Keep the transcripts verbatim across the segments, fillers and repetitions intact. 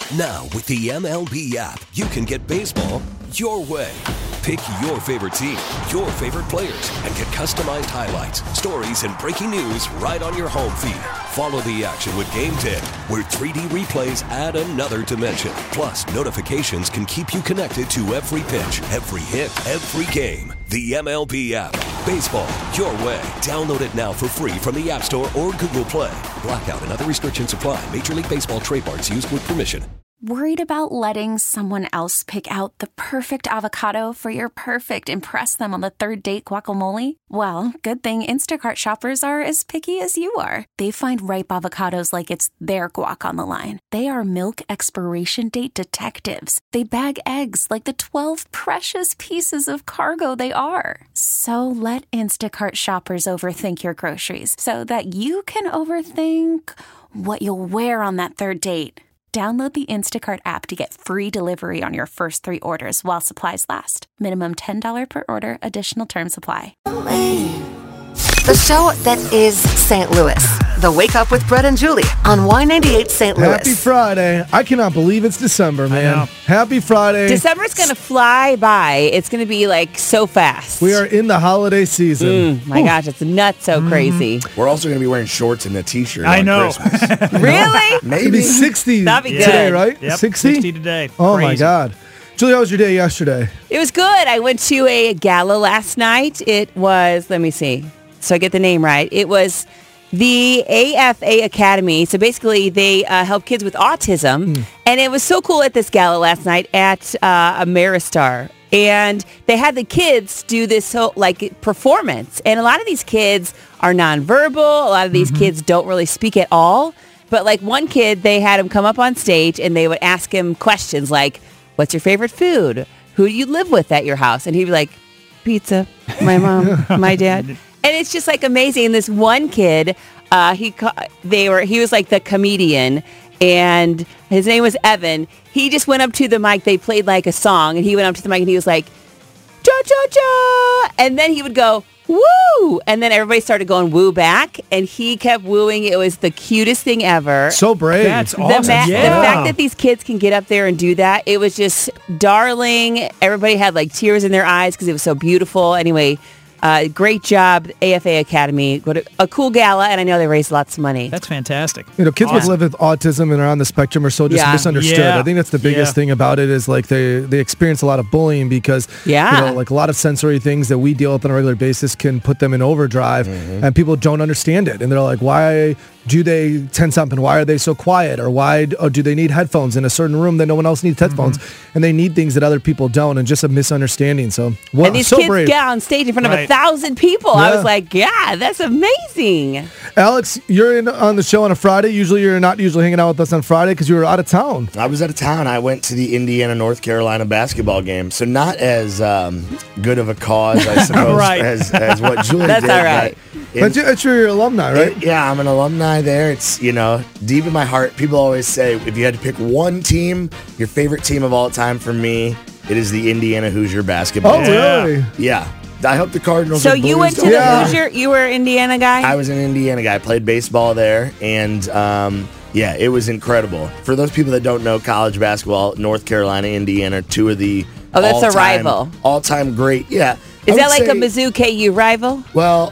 Now, with the M L B app, you can get baseball your way. Pick your favorite team, your favorite players, and get customized highlights, stories, and breaking news right on your home feed. Follow the action with Game ten, where three D replays add another dimension. Plus, notifications can keep you connected to every pitch, every hit, every game. The M L B app. Baseball your way. Download it now for free from the App Store or Google Play. Blackout and other restrictions apply. Major League Baseball trademarks used with permission. Worried about letting someone else pick out the perfect avocado for your perfect impress them on the third date guacamole? Well, good thing Instacart shoppers are as picky as you are. They find ripe avocados like it's their guac on the line. They are milk expiration date detectives. They bag eggs like the twelve precious pieces of cargo they are. So let Instacart shoppers overthink your groceries so that you can overthink what you'll wear on that third date. Download the Instacart app to get free delivery on your first three orders while supplies last. Minimum ten dollars per order. Additional terms apply. The show that is Saint Louis. The Wake Up with Brett and Julie on Y ninety-eight Saint Louis. Happy Friday. I cannot believe it's December, man. Happy Friday. December's going to fly by. It's going to be like so fast. We are in the holiday season. Mm, my Ooh. gosh, it's nuts so mm-hmm. crazy. We're also going to be wearing shorts and a t-shirt I on know. Christmas. Really? Maybe. It'll be sixty That'd be today, good. right? Yep, sixty? sixty today. Oh, Crazy. my God. Julie, how was your day yesterday? It was good. I went to a gala last night. It was, let me see, so I get the name right. It was the A F A Academy. So basically, they uh, help kids with autism. Mm. And it was so cool at this gala last night at uh, Ameristar. And they had the kids do this whole, like, performance. And a lot of these kids are nonverbal. A lot of these mm-hmm. kids don't really speak at all. But, like, one kid, they had him come up on stage and they would ask him questions like, what's your favorite food? Who do you live with at your house? And he'd be like, pizza, my mom, my dad. And it's just like amazing. And this one kid, uh, he they were he was like the comedian, and his name was Evan. He just went up to the mic. They played like a song, and he went up to the mic and he was like, cha cha cha, and then he would go woo, and then everybody started going woo back, and he kept wooing. It was the cutest thing ever. So brave. That's awesome. The, ma- yeah. the fact that these kids can get up there and do that, it was just darling. Everybody had like tears in their eyes because it was so beautiful. Anyway. Uh, great job, A F A Academy. What a, a cool gala, and I know they raised lots of money. That's fantastic. You know, kids awesome. with live with autism and are on the spectrum are so just yeah. misunderstood. Yeah. I think that's the biggest yeah. thing about it is like they, they experience a lot of bullying because, yeah. you know, like a lot of sensory things that we deal with on a regular basis can put them in overdrive, mm-hmm. and people don't understand it. And they're like, why do they tense up and why are they so quiet? Or why or do they need headphones in a certain room that no one else needs headphones? Mm-hmm. And they need things that other people don't, and just a misunderstanding. So, wow, and these so kids brave. get on stage in front right. of a thousand people. Yeah. I was like, yeah, that's amazing. Alex, you're in on the show on a Friday. Usually you're not usually hanging out with us on Friday because you were out of town. I was out of town. I went to the Indiana-North Carolina basketball game. So not as um, good of a cause, I suppose, Right. as, as what Julie That's did. all right. But, But you, it's your alumni, right? It, yeah, I'm an alumni there. It's, you know, deep in my heart. People always say, if you had to pick one team, your favorite team of all time for me, it is the Indiana Hoosier basketball Oh, team. really? Yeah. I hope the Cardinals So are you Blues went to don't- the Yeah. Hoosier? You were an Indiana guy? I was an Indiana guy. I played baseball there, and um, yeah, it was incredible. For those people that don't know college basketball, North Carolina, Indiana, two of the Oh, that's a all-time- rival. all-time great. Yeah, Is I that would like a say- Mizzou K U rival? Well,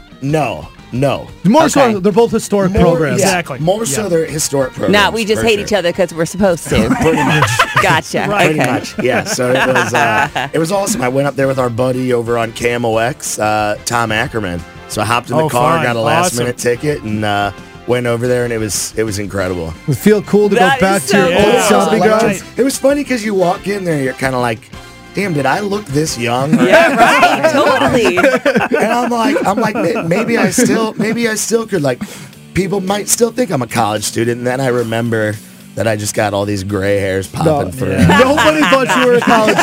no, no. More Okay. so, they're both historic More- programs. yeah, Exactly. More so, Yeah. they're historic programs. No, we just for hate sure. each other because we're supposed to. Pretty much. Gotcha. Right. Okay. Pretty much, yeah. So it was uh, it was awesome. I went up there with our buddy over on K M O X, uh, Tom Ackerman. So I hopped in the Oh, car, fun. got a last Awesome. minute ticket, and uh, went over there, and it was it was incredible. It feel cool to That go back is to your so old cool. stomping Yeah. grounds. Right. It was funny because you walk in there, you're kind of like, damn, did I look this young? Yeah, right. Totally. And I'm like, I'm like, "May- maybe I still, maybe I still could like, people might still think I'm a college student, and then I remember that I just got all these gray hairs popping for Yeah. Nobody thought you were a college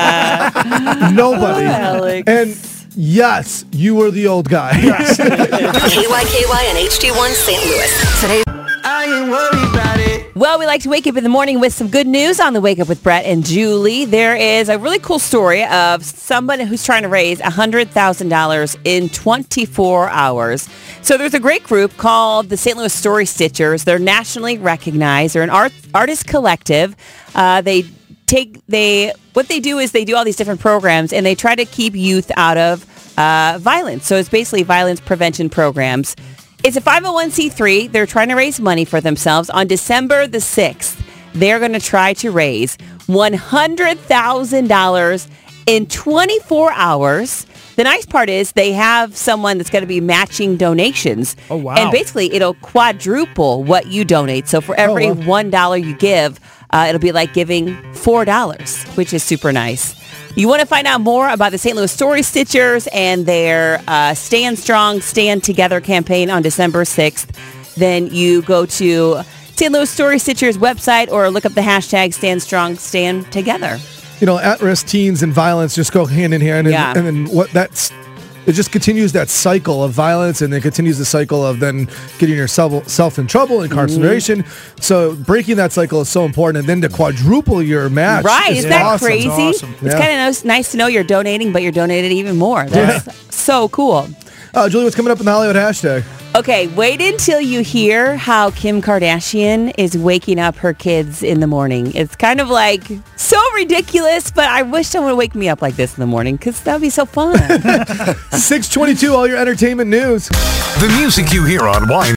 kid. Nobody. Alex. And yes, you were the old guy. K Y K Y and H D one Saint Louis. Today. I ain't worried about it. Well, we like to wake up in the morning with some good news on the Wake Up with Brett and Julie. There is a really cool story of someone who's trying to raise one hundred thousand dollars in twenty-four hours. So there's a great group called the Saint Louis Story Stitchers. They're nationally recognized. They're an art artist collective. Uh, they take they what they do is they do all these different programs, and they try to keep youth out of uh, violence. So it's basically violence prevention programs. It's a five oh one c three. They're trying to raise money for themselves. On December the sixth, they're going to try to raise one hundred thousand dollars in twenty-four hours. The nice part is they have someone that's going to be matching donations. Oh, wow. And basically, it'll quadruple what you donate. So for every Oh, wow. one dollar you give, uh, it'll be like giving four dollars, which is super nice. You want to find out more about the Saint Louis Story Stitchers and their uh, Stand Strong, Stand Together campaign on December sixth, then you go to Saint Louis Story Stitchers website or look up the hashtag Stand Strong, Stand Together. You know, at-risk teens and violence just go hand in hand. And, Yeah. and then what that's, it just continues that cycle of violence, and then continues the cycle of then getting yourself self in trouble, incarceration. Mm-hmm. So breaking that cycle is so important. And then to quadruple your match. Right, is isn't that awesome. crazy? That's awesome. It's Yeah. kind of nice, nice to know you're donating, but you're donated even more. That's so cool. Uh, Julie, what's coming up in the Hollywood hashtag? Okay, wait until you hear how Kim Kardashian is waking up her kids in the morning. It's kind of like so ridiculous, but I wish someone would wake me up like this in the morning because that would be so fun. six twenty-two, all your entertainment news. The music you hear on Wine.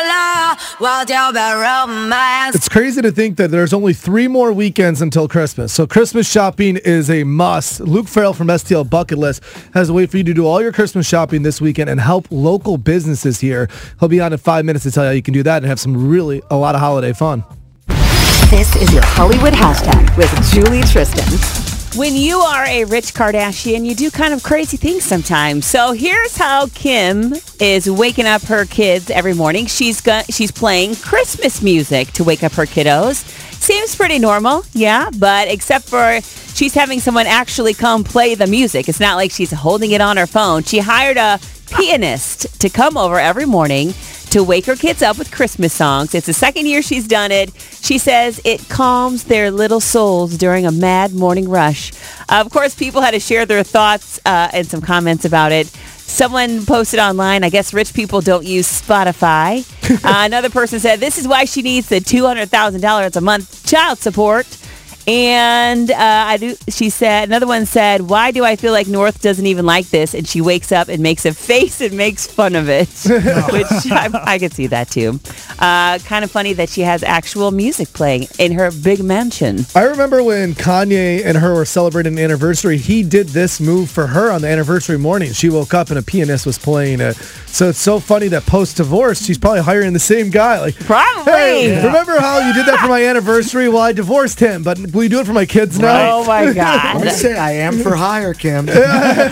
It's crazy to think that there's only three more weekends until Christmas. So Christmas shopping is a must. Luke Farrell from S T L Bucket List has a way for you to do all your Christmas shopping this weekend and help local businesses here. He'll be on in five minutes to tell you how you can do that and have some really, a lot of holiday fun. This is your Hollywood hashtag with Julie Tristan. When you are a rich Kardashian, you do kind of crazy things sometimes. So here's how Kim is waking up her kids every morning. She's got, she's playing Christmas music to wake up her kiddos. Seems pretty normal, yeah, but except for she's having someone actually come play the music. It's not like she's holding it on her phone. She hired a pianist to come over every morning to wake her kids up with Christmas songs. It's the second year she's done it. She says it calms their little souls during a mad morning rush. Uh, of course, people had to share their thoughts uh, and some comments about it. Someone posted online, I guess rich people don't use Spotify. uh, another person said, this is why she needs the two hundred thousand dollars a month child support. And uh, I do. She said, another one said, why do I feel like North doesn't even like this? And she wakes up and makes a face and makes fun of it, which I, I could see that too. Uh, kind of funny that she has actual music playing in her big mansion. I remember when Kanye and her were celebrating an anniversary, he did this move for her on the anniversary morning. She woke up and a pianist was playing it. So it's so funny that post-divorce, she's probably hiring the same guy. Like, Probably. hey, yeah. Remember how you did that for my anniversary? Well, I divorced him, but will you do it for my kids now? Oh my I God. would say I am for hire, Kim. yeah.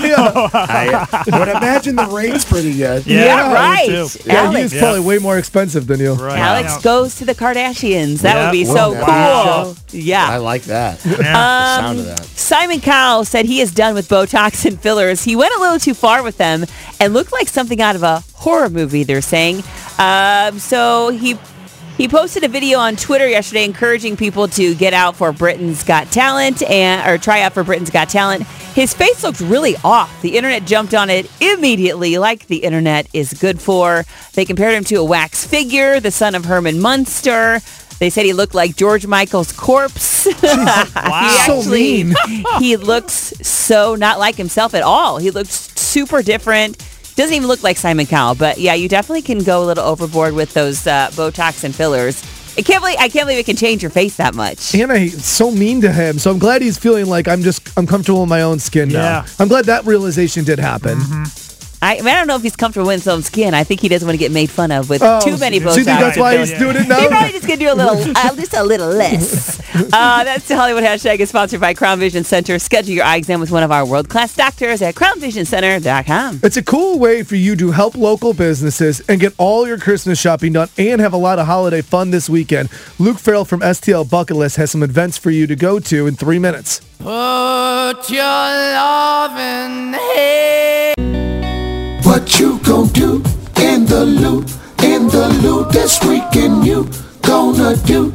I would imagine the rate's pretty good. Yeah, Yeah, right. me too. Yeah, Alex, he's probably way more expensive than you. Right. Alex Yeah. goes to the Kardashians. That Yeah. would be Wouldn't so that cool. be a Yeah. I like that. Yeah. The sound of that. Simon Cowell said he is done with Botox and fillers. He went a little too far with them and looked like something out of a horror movie, they're saying. Um, so he he posted a video on Twitter yesterday encouraging people to get out for Britain's Got Talent and or try out for Britain's Got Talent. His face looked really off. The internet jumped on it immediately, like the internet is good for. They compared him to a wax figure, the son of Herman Munster. They said he looked like George Michael's corpse. Wow. He So actually, mean. he looks so not like himself at all. He looks super different. Doesn't even look like Simon Cowell. But yeah, you definitely can go a little overboard with those uh, Botox and fillers. I can't believe I can't believe it can change your face that much. And I so mean to him. So I'm glad he's feeling like I'm just I'm comfortable in my own skin now. Yeah. I'm glad that realization did happen. I, I mean, I don't know if he's comfortable in his own skin. I think he doesn't want to get made fun of with Oh, too many so Botox. you think that's why he's Yeah. doing it He's now? probably just going to do a little, uh, just a little less. Uh, that's the Hollywood hashtag is sponsored by Crown Vision Center. Schedule your eye exam with one of our world-class doctors at crown vision center dot com. It's a cool way for you to help local businesses and get all your Christmas shopping done and have a lot of holiday fun this weekend. Luke Farrell from S T L Bucket List has some events for you to go to in three minutes. Put your loving hand. What you gon' do in the loop, in the loop this weekend? You gonna do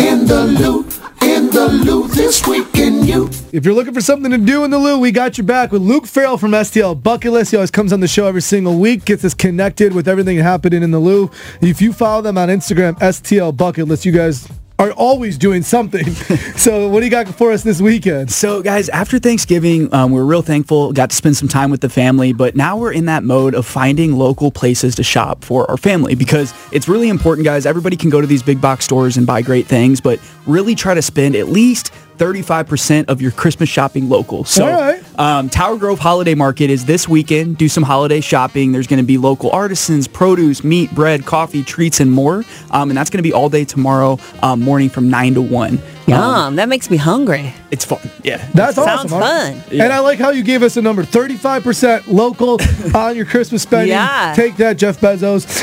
in the Lou, in the Lou this week in you. If you're looking for something to do in the Lou, we got your back with Luke Farrell from S T L Bucket List. He always comes on the show every single week, gets us connected with everything happening in the Lou. If you follow them on Instagram, S T L Bucket List, you guys are always doing something. So what do you got for us this weekend? So guys, after Thanksgiving, um, we were real thankful, got to spend some time with the family, but now we're in that mode of finding local places to shop for our family because it's really important, guys. Everybody can go to these big box stores and buy great things, but really try to spend at least thirty-five percent of your Christmas shopping local. So All right. um, Tower Grove Holiday Market is this weekend. Do some holiday shopping. There's going to be local artisans, produce, meat, bread, coffee, treats, and more. Um, and that's going to be all day tomorrow um, morning from nine to one. Yum, Um, that makes me hungry. it's fun. Yeah. That's Sounds awesome. Mark. fun. Yeah. And I like how you gave us a number, thirty-five percent local on your Christmas spending. Yeah. Take that, Jeff Bezos.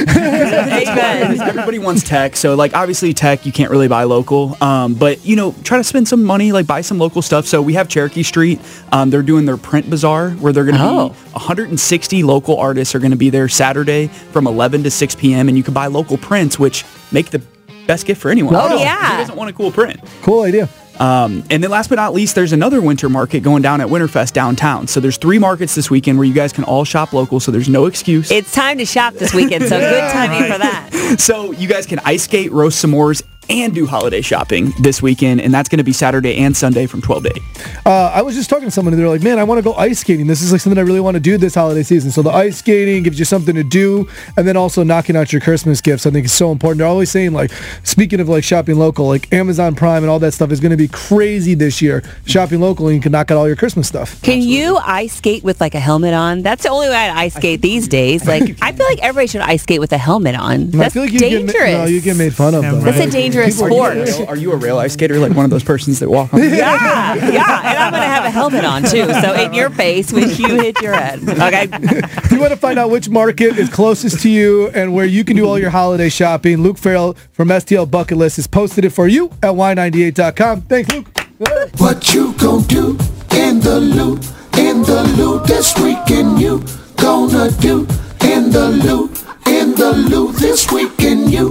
Amen. Everybody wants tech, so like obviously tech you can't really buy local, um, but you know try to spend some money, like buy some local stuff. So we have Cherokee Street. Um, they're doing their print bazaar where they're going to Oh. be one hundred sixty local artists are going to be there Saturday from eleven to six p.m. and you can buy local prints, which make the best gift for anyone. Oh, Who yeah. doesn't want a cool print? Cool idea. Um, and then last but not least, there's another winter market going down at Winterfest downtown. So there's three markets this weekend where you guys can all shop local, so there's no excuse. It's time to shop this weekend, so good timing for that. So you guys can ice skate, roast s'mores, and do holiday shopping this weekend, and that's going to be Saturday and Sunday from twelve to eight. Uh, I was just talking to someone, and they're like, man, I want to go ice skating. This is like something I really want to do this holiday season. So the ice skating gives you something to do, and then also knocking out your Christmas gifts, I think is so important. They're always saying, like, speaking of like shopping local, like Amazon Prime and all that stuff is going to be crazy this year. Shopping local, and you can knock out all your Christmas stuff. Can you ice skate with like a helmet on? That's the only way I ice skate these days. Like, I feel like everybody should ice skate with a helmet on. And That's I feel like you dangerous. Get, ma- no, you get made fun of. Though. That's a dangerous People- sport. Are you a real ice skater, like one of those persons that walk on the Yeah, yeah, and I'm gonna have a helmet on too, so in your face when you hit your head. Okay. If you want to find out which market is closest to you and where you can do all your holiday shopping, Luke Farrell from S T L Bucket List has posted it for you at Y ninety-eight dot com. Thanks, Luke. What you gon' do in the Lou, in the Lou this week in you. Gonna do in the Lou, in the Lou this week in you.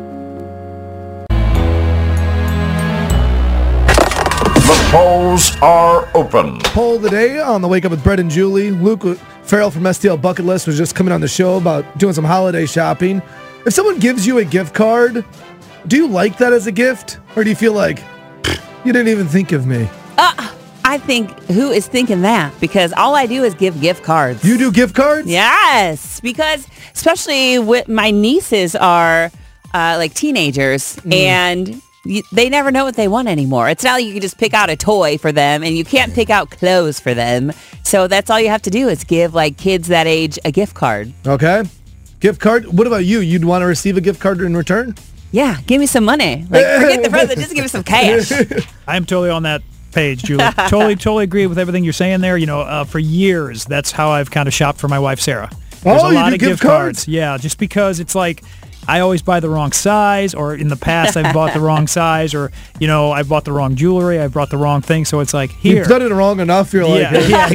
The polls are open. Poll today on the Wake Up with Brett and Julie. Luke Farrell from S T L Bucket List was just coming on the show about doing some holiday shopping. If someone gives you a gift card, do you like that as a gift? Or do you feel like, you didn't even think of me? Uh, I think, who is thinking that? Because all I do is give gift cards. You do gift cards? Yes, because especially with my nieces are uh, like teenagers Mm. and you, they never know what they want anymore. It's not like you can just pick out a toy for them and you can't pick out clothes for them. So that's all you have to do is give like kids that age a gift card. Okay. Gift card? What about you? You'd want to receive a gift card in return? Yeah, give me some money. Like forget the present, just give me some cash. I'm totally on that page, Julie. totally, totally agree with everything you're saying there. You know, uh, for years, that's how I've kind of shopped for my wife, Sarah. There's Oh, a you lot do of gift gift cards? cards. Yeah, just because it's like I always buy the wrong size, or in the past I've bought the wrong size, or you know I've bought the wrong jewelry, I've bought the wrong thing. So it's like here. You've done it wrong enough. You're like, yeah, yeah,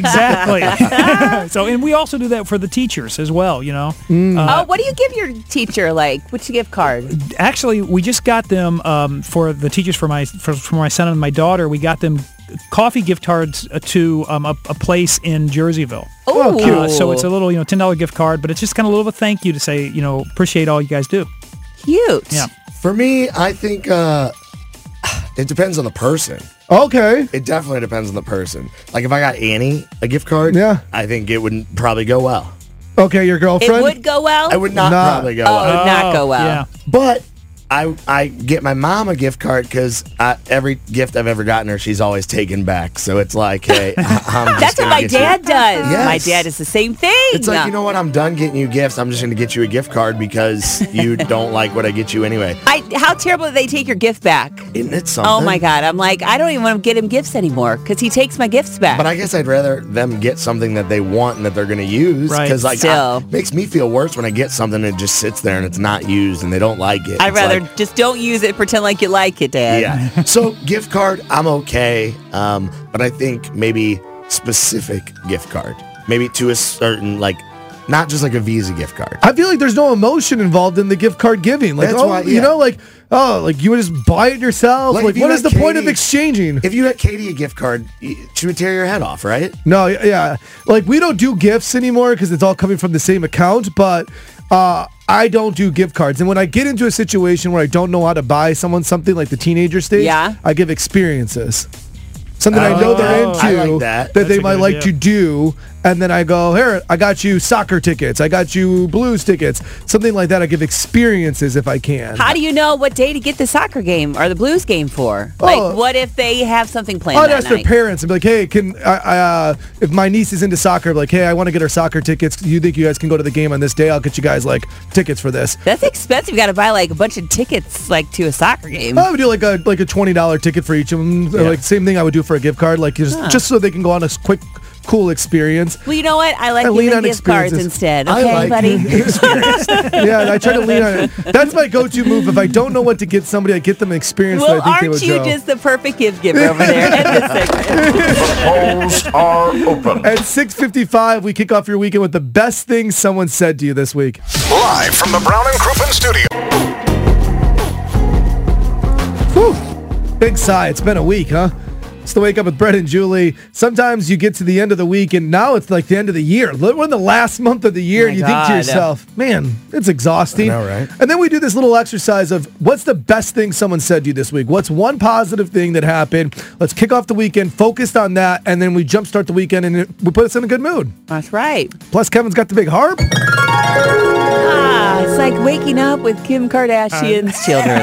exactly. So, and we also do that for the teachers as well. You know. Oh, what do you give your teacher? Like, what's your gift card? Actually, we just got them um, for the teachers for my for, for my son and my daughter. We got them coffee gift cards to um, a, a place in Jerseyville. Oh, cute. Uh, so it's a little, you know, ten dollar gift card, but it's just kind of a little of a thank you to say, you know, appreciate all you guys do. cute. Yeah. For me, I think uh, it depends on the person. okay. It definitely depends on the person. Like if I got Annie a gift card, Yeah. I think it would probably go well. Okay, your It girlfriend? would go well. I would not Nah. probably go Oh, well. it would not go well. Yeah. But I I get my mom a gift card because every gift I've ever gotten her, she's always taken back. So it's like, hey, I- I'm just That's what gonna my get you- dad does. Yes. My dad is the same thing. It's like, you know what? I'm done getting you gifts. I'm just going to get you a gift card because you don't like what I get you anyway. I, how terrible that they take your gift back. Isn't it something? Oh my God. I'm like, I don't even want to get him gifts anymore because he takes my gifts back. But I guess I'd rather them get something that they want and that they're going to use. Right. Because like, Still. I- it makes me feel worse when I get something and it just sits there and it's not used and they don't like it. I'd It's rather like, just don't use it, pretend like you like it, Dad. yeah. So gift card, I'm okay. Um, but I think maybe specific gift card. Maybe to a certain, like, not just like a Visa gift card. I feel like there's no emotion involved in the gift card giving. Like, That's oh, why- you yeah. know, like Oh, like you would just buy it yourself? Like, Like, if you what is the had point of Katie- exchanging? If you had Katie a gift card, y- she would tear your head off, right? No, y- yeah. Like, we don't do gifts anymore because it's all coming from the same account, but uh, I don't do gift cards. And when I get into a situation where I don't know how to buy someone something like the teenager stage, Yeah. I give experiences. Something I know they're Oh, into I like that. they That's a might good like idea. to do. And then I go, here, I got you soccer tickets. I got you Blues tickets. Something like that. I give experiences if I can. How do you know what day to get the soccer game or the Blues game for? Oh. Like, what if they have something planned I'd that ask their night? parents and be like, hey, can I, I uh, if my niece is into soccer, like, hey, I want to get her soccer tickets. Do you think you guys can go to the game on this day? I'll get you guys like tickets for this. That's expensive. You got to buy like a bunch of tickets, like to a soccer game. I would do like a like a twenty dollar ticket for each of them. Like same thing I would do for a gift card, like just, Huh. just so they can go on a s- quick, cool experience. Well, you know what? I like I lean giving on gift cards experiences. instead. I Okay, like buddy. Yeah, I try to lean on it. That's my go-to move. If I don't know what to get somebody, I get them an experience Well, that I think they aren't would you go. just the perfect gift giver over there? End this segment. The polls are open. At six fifty-five, we kick off your weekend with the best thing someone said to you this week. Live from the Brown and Crouppen studio. Whew. Big sigh. It's been a week, huh? It's the Wake Up with Brett and Julie. Sometimes you get to the end of the week, and now it's like the end of the year. We're in the last month of the year, My and you think to God. yourself, man, it's exhausting. I know, right? And then we do this little exercise of what's the best thing someone said to you this week? What's one positive thing that happened? Let's kick off the weekend, focused on that, and then we jumpstart the weekend, and it we put us in a good mood. That's right. Plus, Kevin's got the big harp. Ah, it's like waking up with Kim Kardashian's children.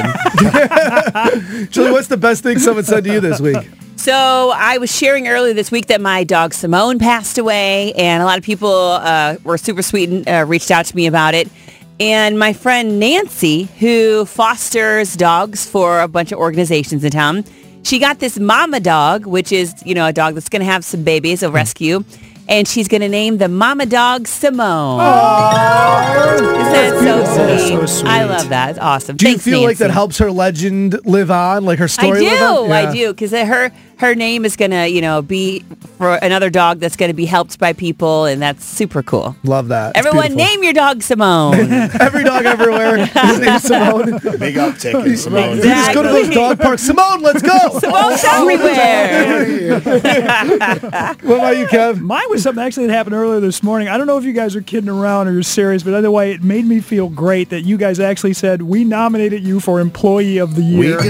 Julie, what's the best thing someone said to you this week? So I was sharing earlier this week that my dog Simone passed away, and a lot of people uh, were super sweet and uh, reached out to me about it. And my friend Nancy, who fosters dogs for a bunch of organizations in town, she got this mama dog, which is, you know, a dog that's going to have some babies, a rescue. And she's going to name the mama dog Simone. Isn't that so sweet? so sweet. I love that. It's awesome. Do Thanks, you feel like that Nancy. helps her legend live on, like her story I do, live on? I Yeah. do, because her her name is gonna, you know, be for another dog that's gonna be helped by people, and that's super cool. Love that. It's Everyone, beautiful. name your dog Simone. Every dog everywhere. His name's Simone. Big uptick in Simone. You just go to those dog parks. Simone, let's go. Simone's everywhere. What about you, Kev? Mine was something actually that happened earlier this morning. I don't know if you guys are kidding around or you're serious, but either way, it made me feel great that you guys actually said we nominated you for Employee of the We Year. did.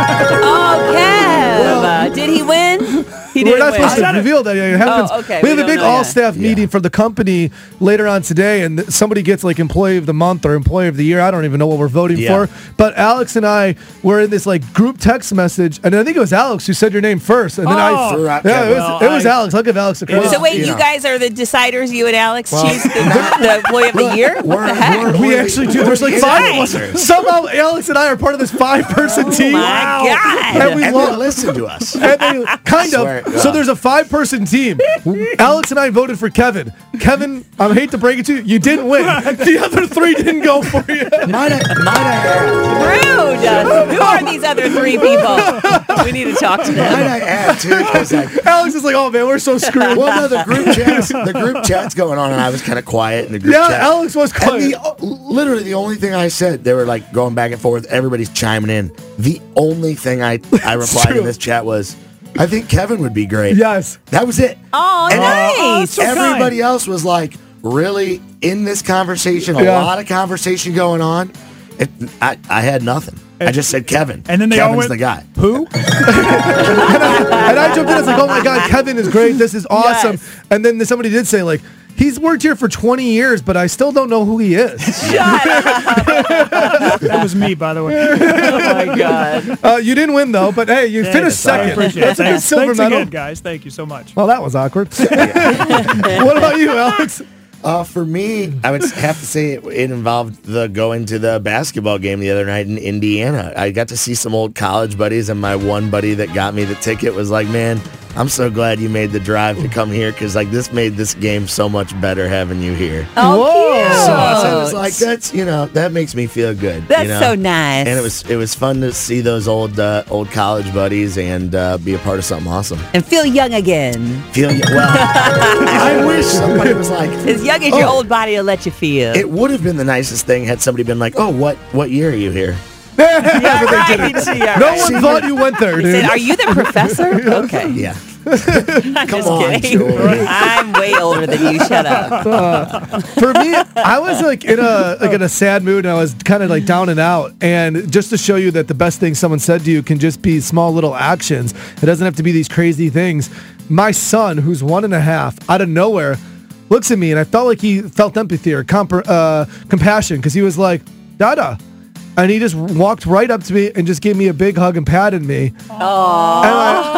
Oh, Kev, uh, did he win? He We're didn't not win. supposed to reveal that. It happens. Oh, okay. We We have a don't big know yet. all-staff meeting for the company later on today, and th- somebody gets like Employee of the Month or Employee of the Year. I don't even know what we're voting Yeah. for. But Alex and I were in this like group text message, and I think it was Alex who said your name first, and then I. Oh. Throughout Yeah, it was, Well, it was I- Alex. I'll give Alex a credit. So wait, You you know. guys are the deciders, you and Alex? She's the, the Employee of the Year? What We're- the heck? we're- We actually do. There's like five of Nice. us. Somehow Alex and I are part of this five-person team. Oh My God. And we And love they listen to us. And they, kind swear, of. yeah. So there's a five-person team. Alex and I voted for Kevin. Kevin, I hate to break it to you, you didn't win. The other three didn't go for you. Might I, might I Rude. Uh, Who are these other three people? We need to talk to Might them. I add too? Because like, Alex is like, oh man, we're so screwed. well, no, the group chats, the group chats going on, and I was kind of quiet in the group Yeah, chat. Alex was And quiet. the, literally, the only thing I said, they were like going back and forth. Everybody's chiming in. The only thing I I replied true. in this chat was, I think Kevin would be great. Yes. That was it. Oh, And nice. so Everybody kind. else was like, really in this conversation, a Yeah. lot of conversation going on. It, I, I had nothing. I just said Kevin. And then they all Kevin's went, the guy. Who? And I jumped in. I was like, oh my God, Kevin is great. This is awesome. Yes. And then somebody did say, like, he's worked here for twenty years, but I still don't know who he is. That was me, by the way. Oh, my God. Uh, you didn't win, though, but hey, you finished I second. appreciate it. That's a good Thanks, silver Thanks medal. again, guys. Thank you so much. Well, that was awkward. What about you, Alex? Uh, for me, I would have to say it, it involved the going to the basketball game the other night in Indiana. I got to see some old college buddies, and my one buddy that got me the ticket was like, man, I'm so glad you made the drive to come here because like this made this game so much better having you here. Oh, cute. So I was like, that's, you know, that makes me feel good. That's you know? so nice. And it was it was fun to see those old uh, old college buddies and uh, be a part of something awesome. And feel young again. Feel well. I wish somebody was like, As young as your Oh. old body will let you feel. it would have been the nicest thing had somebody been like, oh, what what year are you here? Yeah, right. Yeah, no right. one thought you went there, He dude. said, "Are you the professor?" Okay. Yeah. I'm just on, kidding. Julie. I'm way older than you. Shut up. Uh, for me, I was like in a like in a sad mood, and I was kind of like down and out. And just to show you that the best thing someone said to you can just be small little actions. It doesn't have to be these crazy things. My son, who's one and a half, out of nowhere, looks at me, and I felt like he felt empathy or comp- uh, compassion because he was like, "Dada." And he just walked right up to me and just gave me a big hug and patted me. Aww. And,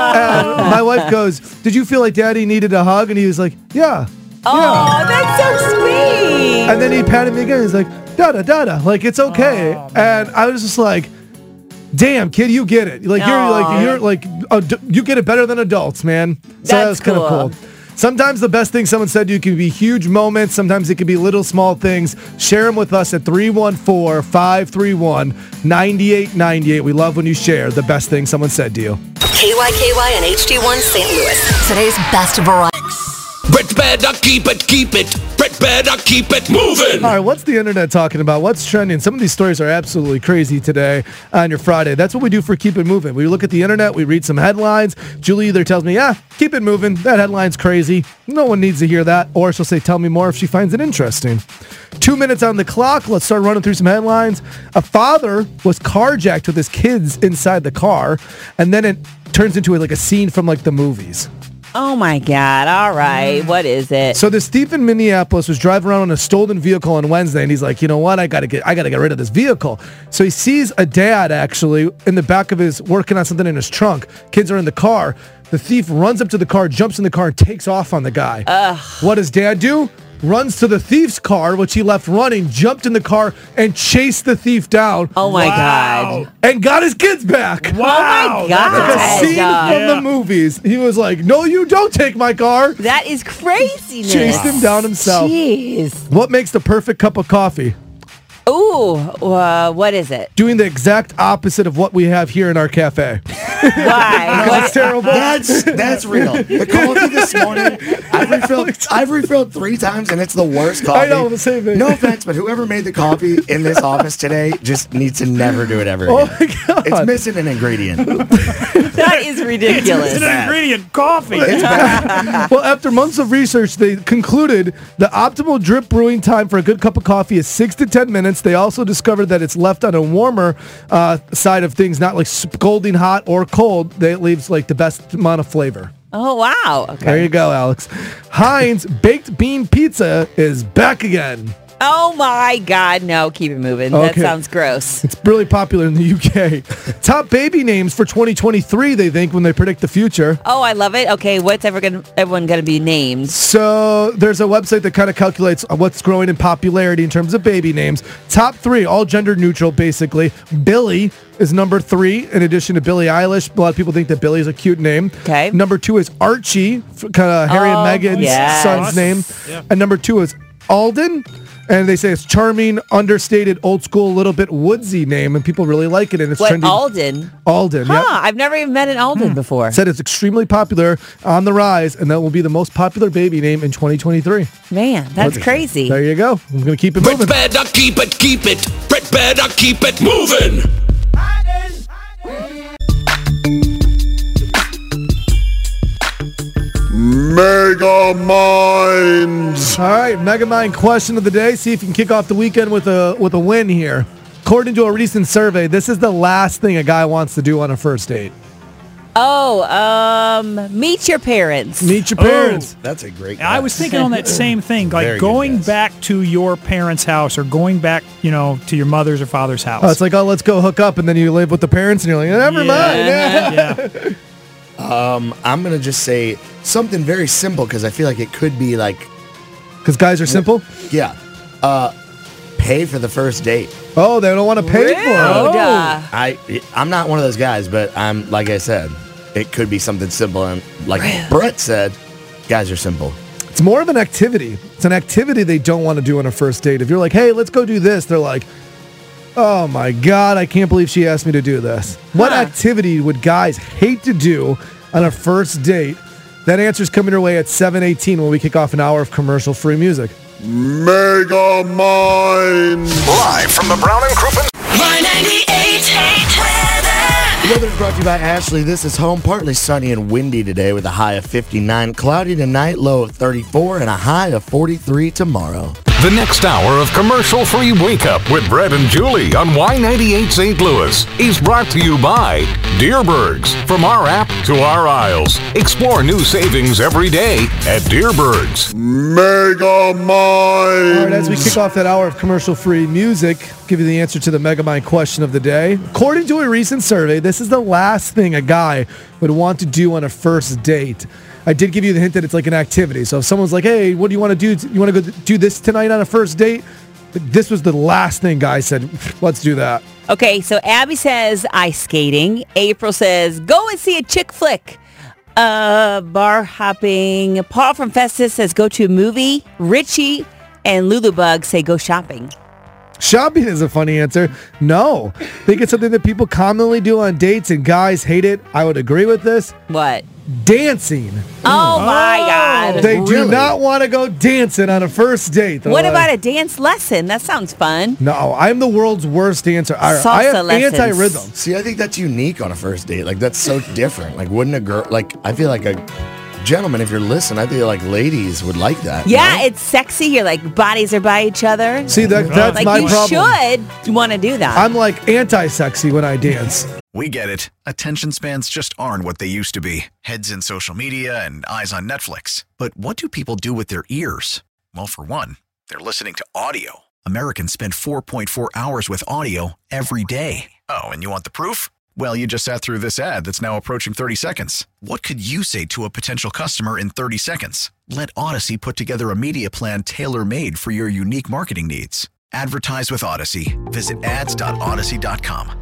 I, and my wife goes, "Did you feel like Daddy needed a hug?" And he was like, "Yeah." Oh, yeah. that's so sweet. And then he patted me again. He's like, "Dada, dada." Like, it's okay. Oh, and I was just like, "Damn, kid, you get it. Like, you're Aw. like, you're like, ad- you get it better than adults, man." So that That's was kind of cool. cool. Sometimes the best thing someone said to you can be huge moments. Sometimes it can be little small things. Share them with us at three one four, five three one, nine eight nine eight. We love when you share the best thing someone said to you. K Y K Y and H D one Saint Louis. Today's best variety. Brett better keep it, keep it. Brett better keep it moving. All right, what's the internet talking about? What's trending? Some of these stories are absolutely crazy today on your Friday. That's what we do for Keep It Moving. We look at the internet, we read some headlines. Julie either tells me, yeah, keep it moving. That headline's crazy. No one needs to hear that. Or she'll say, tell me more if she finds it interesting. Two minutes on the clock. Let's start running through some headlines. A father was carjacked with his kids inside the car, and then it turns into like a scene from like the movies. Oh my God. All right. What is it? So this thief in Minneapolis was driving around in a stolen vehicle on Wednesday, and he's like, you know what? I gotta get I gotta get rid of this vehicle. So he sees a dad actually in the back of his working on something in his trunk. Kids are in the car. The thief runs up to the car, jumps in the car, and takes off on the guy. Ugh. What does dad do? Runs to the thief's car, which he left running, jumped in the car, and chased the thief down. Oh my Wow. God. And got his kids back. Oh my God. Like a scene Yeah. from the movies. He was like, no, you don't take my car. That is craziness. Chased him down himself. Jeez. What makes the perfect cup of coffee? Ooh, uh, what is it? Doing the exact opposite of what we have here in our cafe. Why? That's terrible. That's that's real. The coffee this morning, I've refilled, I've refilled three times, and it's the worst coffee. I know, the same thing. No offense, but whoever made the coffee in this office today just needs to never do it ever Oh again. my God. It's missing an ingredient. That is ridiculous. It's an ingredient, coffee. Well, after months of research, they concluded the optimal drip brewing time for a good cup of coffee is six to ten minutes. They also discovered that it's left on a warmer uh, side of things, not like scalding hot or cold. That leaves like the best amount of flavor. Oh, wow. Okay. There you go, Alex. Heinz baked bean pizza is back again. Oh my God, no, keep it moving. That Okay. sounds gross. It's really popular in the U K. Top baby names for twenty twenty-three, they think, when they predict the future. Oh, I love it. Okay, what's ever gonna everyone gonna be named? So there's a website that kind of calculates what's growing in popularity in terms of baby names. Top three, all gender neutral, basically. Billy is number three, in addition to Billie Eilish. A lot of people think that Billy is a cute name. Okay. Number two is Archie, kind of Harry Oh, and Meghan's yes. son's name. Yeah. And number two is Alden. And they say it's charming, understated, old school, a little bit woodsy name, and people really like it. And it's What, trending. Alden? Alden, Huh, yeah. I've never even met an Alden before. Said it's extremely popular, on the rise, and that will be the most popular baby name in twenty twenty-three. Man, that's crazy. There you go. I'm going to keep it Brett moving. better keep it, keep it. Brett better keep it moving. Mega Minds. All right, Megamind question of the day. See if you can kick off the weekend with a with a win here. According to a recent survey, this is the last thing a guy wants to do on a first date. Oh, um, meet your parents. Meet your parents. That's a great I was thinking on that same thing, like Very good going guess. back to your parents' house or going back, you know, to your mother's or father's house. Oh, it's like, oh, let's go hook up, and then you live with the parents, and you're like, never mind. Yeah. yeah. Um, I'm gonna just say something very simple because I feel like it could be like, Because guys are simple. yeah, uh, pay for the first date. Oh, they don't want to pay for it. Oh, duh. I I'm not one of those guys, but I'm like I said, it could be something simple. And like Brett said, guys are simple. It's more of an activity. It's an activity they don't want to do on a first date. If you're like, hey, let's go do this, they're like, oh my God, I can't believe she asked me to do this. What Huh. activity would guys hate to do on a first date? That answer's coming your way at seven eighteen when we kick off an hour of commercial-free music. Mega Minds. Live from the Brown and Crouppen Y ninety-eight The weather is brought to you by Ashley. This is home. Partly sunny and windy today with a high of fifty-nine. Cloudy tonight, low of thirty-four, and a high of forty-three tomorrow. The next hour of commercial-free Wake Up with Brett and Julie on Y ninety-eight Saint Louis is brought to you by Deerbergs. From our app to our aisles. Explore new savings every day at Deerbergs. Mega Mind. All right, as we kick off that hour of commercial-free music, I'll give you the answer to the Mega Mind question of the day. According to a recent survey, this is the last thing a guy would want to do on a first date. I did give you the hint that it's like an activity. So if someone's like, hey, what do you want to do? You want to go do this tonight on a first date? This was the last thing guys said, let's do that. Okay, so Abby says ice skating. April says go and see a chick flick. Uh, bar hopping. Paul from Festus says go to a movie. Richie and Lulubug say go shopping. Shopping is a funny answer. No. I think it's something that people commonly do on dates and guys hate it. I would agree with this. What? Dancing. Oh, my God. They Really? do not want to go dancing on a first date. They're What like, about a dance lesson? That sounds fun. No, I'm the world's worst dancer. I, Salsa I have lessons. anti-rhythm. See, I think that's unique on a first date. Like, that's so different. Like, wouldn't a girl, like, I feel like a gentleman, if you're listening, I feel like ladies would like that. Yeah, no? it's sexy. You're like, bodies are by each other. See, that, that's like my you problem. should want to do that. I'm like anti-sexy when I dance. We get it. Attention spans just aren't what they used to be. Heads in social media and eyes on Netflix. But what do people do with their ears? Well, for one, they're listening to audio. Americans spend four point four hours with audio every day. Oh, and you want the proof? Well, you just sat through this ad that's now approaching thirty seconds. What could you say to a potential customer in thirty seconds? Let Odyssey put together a media plan tailor-made for your unique marketing needs. Advertise with Odyssey. Visit ads dot odyssey dot com.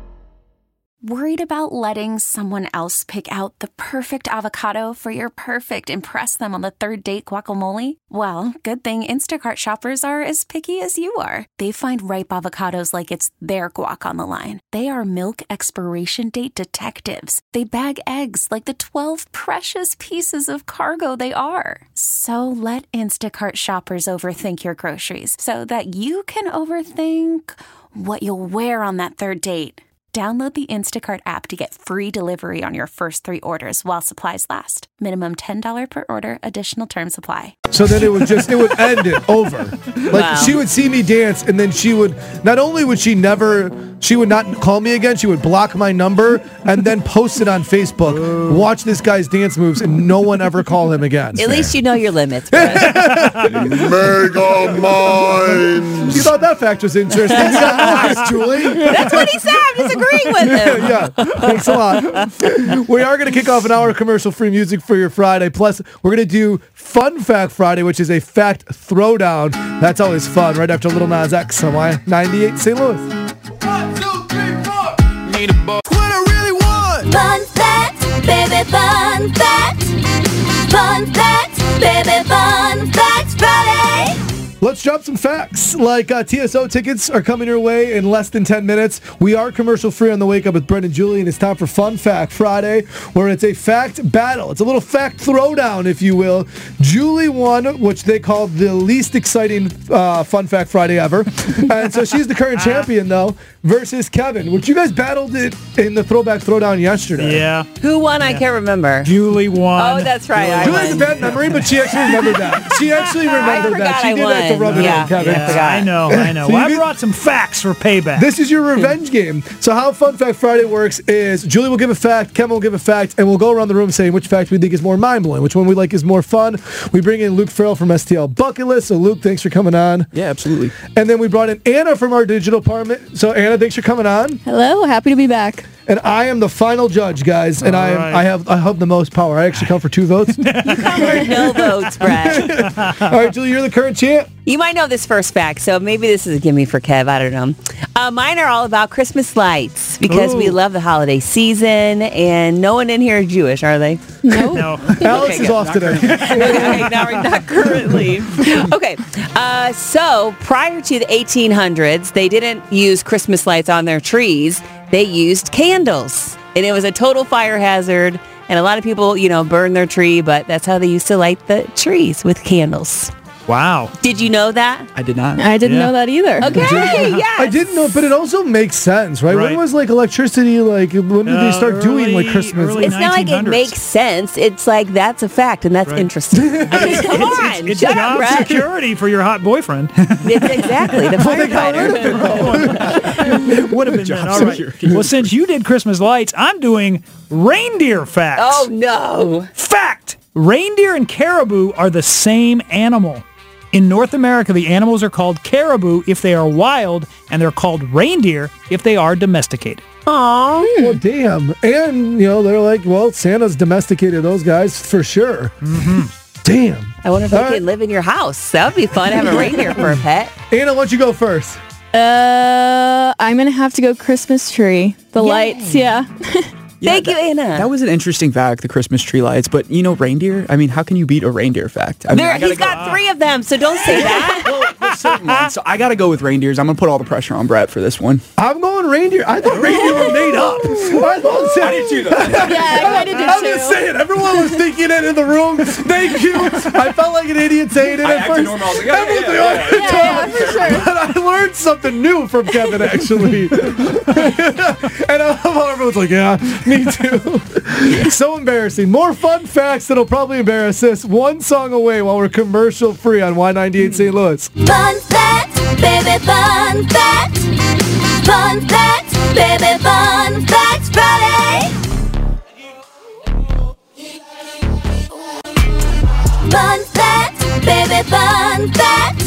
Worried about letting someone else pick out the perfect avocado for your perfect impress them on the third date guacamole? Well, good thing Instacart shoppers are as picky as you are. They find ripe avocados like it's their guac on the line. They are milk expiration date detectives. They bag eggs like the twelve precious pieces of cargo they are. So let Instacart shoppers overthink your groceries so that you can overthink what you'll wear on that third date. Download the Instacart app to get free delivery on your first three orders while supplies last. Minimum ten dollars per order. Additional terms apply. So then it would just, it would end it over. Like Wow. she would see me dance and then she would, not only would she never, she would not call me again, she would block my number and then post it on Facebook. Watch this guy's dance moves and no one ever call him again. At least you know your limits, Brett. Mega Mind. You thought that fact was interesting. You got nice, Julie. That's what he said. I'm disagreeing with him. Yeah, thanks a lot. We are going to kick off an hour of commercial-free music for your Friday. Plus, we're going to do Fun Fact Friday, which is a fact throwdown. That's always fun. Right after Little Nas X on Y ninety-eight Saint Louis. One, two, three, four. Need a ball. What I really want. Fun fact, baby, fun fact. Fun fact, baby, fun fact Friday. Let's drop some facts. Like uh, T S O tickets are coming your way in less than ten minutes. We are commercial free on the Wake Up with Brett and Julie, and it's time for Fun Fact Friday, where it's a fact battle. It's a little fact throwdown, if you will. Julie won, which they called the least exciting uh, Fun Fact Friday ever. And so she's the current champion, though, versus Kevin, which you guys battled it in the Throwback Throwdown yesterday. Yeah. Who won? I can't remember. Julie won. Oh, that's right. I Julie has a won. bad memory, but she actually remembered that. She actually remembered that. forgot She I did have to won. rub it Yeah. in, Kevin. Yeah, forgot. I know, I know. So Well, you I get- brought some facts for payback. This is your revenge game. So how Fun Fact Friday works is Julie will give a fact, Kevin will give a fact, and we'll go around the room saying which fact we think is more mind-blowing, which one we like is more fun. We bring in Luke Farrell from S T L Bucket List. So Luke, thanks for coming on. Yeah, absolutely. And then we brought in Anna from our digital department. So Anna, thanks for coming on. Hello, happy to be back. And I am the final judge, guys. And All I am, right. I have I have the most power. I actually come for two votes. No votes, Brett. All right, Julie, you're the current champ. You might know this first fact, so maybe this is a gimme for Kev. I don't know. Uh, mine are all about Christmas lights because we Ooh. love the holiday season, and no one in here is Jewish, are they? No. No. Alex Okay, is good. off today. Okay, not, not currently. Okay, uh, so prior to the eighteen hundreds, they didn't use Christmas lights on their trees. They used candles, and it was a total fire hazard. And a lot of people, you know, burn their tree, but that's how they used to light the trees, with candles. Wow. Did you know that? I did not. I didn't Yeah. know that either. Okay, yes. I didn't know, but it also makes sense, right? Right. When was like electricity, like, when did they Uh, start doing like early- Christmas? early It's not like it nineteen hundreds. makes sense. It's like that's a fact, and that's Right. interesting. I mean, come on, It's shut up, job Brett. security for your hot boyfriend. It's exactly the firefighter. Would have been then. All right. Well, since you did Christmas lights, I'm doing reindeer facts. Oh no! Fact: reindeer and caribou are the same animal. In North America, the animals are called caribou if they are wild, and they're called reindeer if they are domesticated. Aww. Well, damn. And, you know, they're like, well, Santa's domesticated those guys for sure. Mm-hmm. Damn. I wonder if All they right. could live in your house. That would be fun to have a reindeer for a pet. Anna, why don't you go first? Uh, I'm gonna have to go Christmas tree. The Yay. lights, yeah. Yeah, Thank that, you, Anna. That was an interesting fact, the Christmas tree lights. But, you know, reindeer? I mean, how can you beat a reindeer fact? I mean, there, I gotta he's go- got three of them, so don't say that. well, there's certain ones. So I got to go with reindeers. I'm going to put all the pressure on Brett for this one. I'm going reindeer. I thought reindeer were made up. I thought I did too, though. Yeah, I kinda did I'm just too. saying, everyone was thinking it in the room. Thank you. I felt like an idiot saying it I at acted first. normal. I was like, yeah, Everyone's yeah, like, yeah, "Oh, Yeah, yeah, for sure. But I learned something new from Kevin, actually. And I love how everyone's like, yeah, me too. So embarrassing. More fun facts that'll probably embarrass us. One song away while we're commercial free on Y ninety-eight Saint Louis. Fun fact, baby, fun fact. Fun fact, baby, fun facts Friday. Fun fact, baby, fun fact.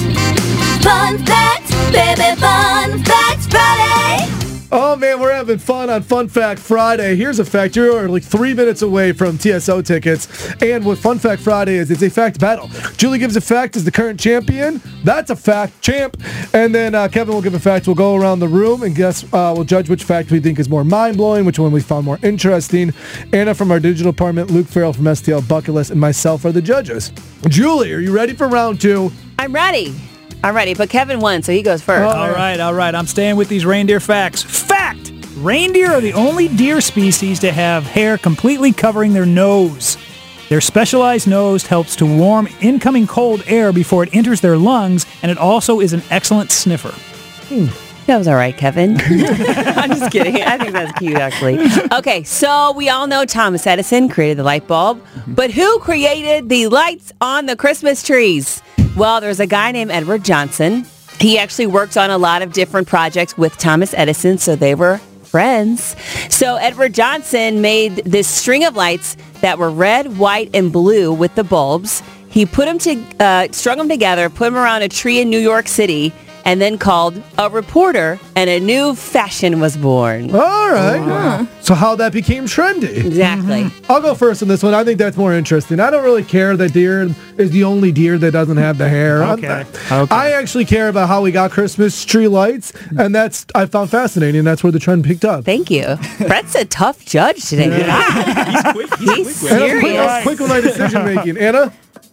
Fun fact, baby, fun facts Friday. Oh man, we're having fun on Fun Fact Friday. Here's a fact. You're like three minutes away from T S O tickets. And what Fun Fact Friday is, it's a fact battle. Julie gives a fact as the current champion. That's a fact, champ. And then uh, Kevin will give a fact. We'll go around the room and guess, uh, we'll judge which fact we think is more mind-blowing, which one we found more interesting. Anna from our digital department, Luke Farrell from S T L Bucket List, and myself are the judges. Julie, are you ready for round two? I'm ready. I'm ready, but Kevin won, so he goes first. All right, all right. I'm staying with these reindeer facts. Fact! Reindeer are the only deer species to have hair completely covering their nose. Their specialized nose helps to warm incoming cold air before it enters their lungs, and it also is an excellent sniffer. Hmm. That was all right, Kevin. I'm just kidding. I think that's cute, actually. Okay, so we all know Thomas Edison created the light bulb, but who created the lights on the Christmas trees? Well, there's a guy named Edward Johnson. He actually worked on a lot of different projects with Thomas Edison, so they were friends. So Edward Johnson made this string of lights that were red, white, and blue with the bulbs. He put them to, uh, strung them together, put them around a tree in New York City, and then called a reporter, and a new fashion was born. All right. Yeah. So how that became trendy. Exactly. Mm-hmm. I'll go first on this one. I think that's more interesting. I don't really care that deer is the only deer that doesn't have the hair. Okay. okay. I actually care about how we got Christmas tree lights, and that's I found fascinating. That's where the trend picked up. Thank you. Brett's a tough judge today. Yeah. He's quick. He's, He's quick. And I'm quick, serious. I'm quick with my decision making. Anna?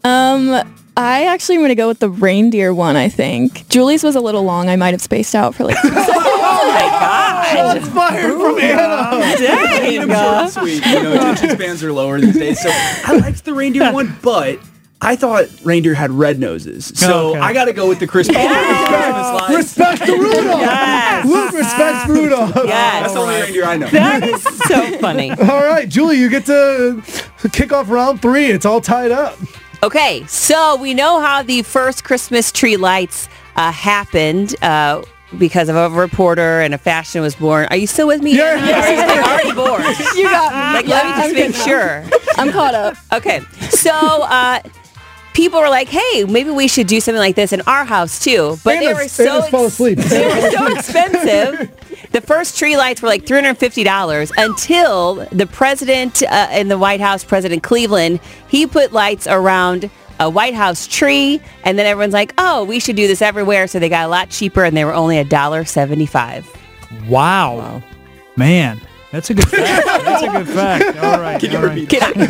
Um, I actually am going to go with the reindeer one, I think. Julie's was a little long. I might have spaced out for like two seconds. Oh my gosh. Shots fired from Anna. Dang. Short and sweet. You know, attention spans are lower these days. So I liked the reindeer one, but I thought reindeer had red noses. So Okay. I got to go with the Christmas, Christmas lights. Respect to Rudolph. Yes. Luke respects Rudolph. Yes. That's the only reindeer I know. That is so funny. All right, Julie, you get to kick off round three. It's all tied up. Okay, so we know how the first Christmas tree lights uh, happened uh, because of a reporter and a fashion was born. Are you still with me? Yeah, Anna? yeah, Or is it already born? You got me. Like, Yeah, let me just I'm make good sure. now. I'm caught up. Okay, so uh, people were like, hey, maybe we should do something like this in our house too. But they Anna's- were so Anna's fall asleep. they were so expensive. The first tree lights were like three hundred fifty dollars until the president uh, in the White House, President Cleveland, he put lights around a White House tree, and then everyone's like, oh, we should do this everywhere. So they got a lot cheaper, and they were only one dollar seventy-five. Wow. wow. Man, that's a good fact. That's a good fact. All right. Can you all right. repeat Can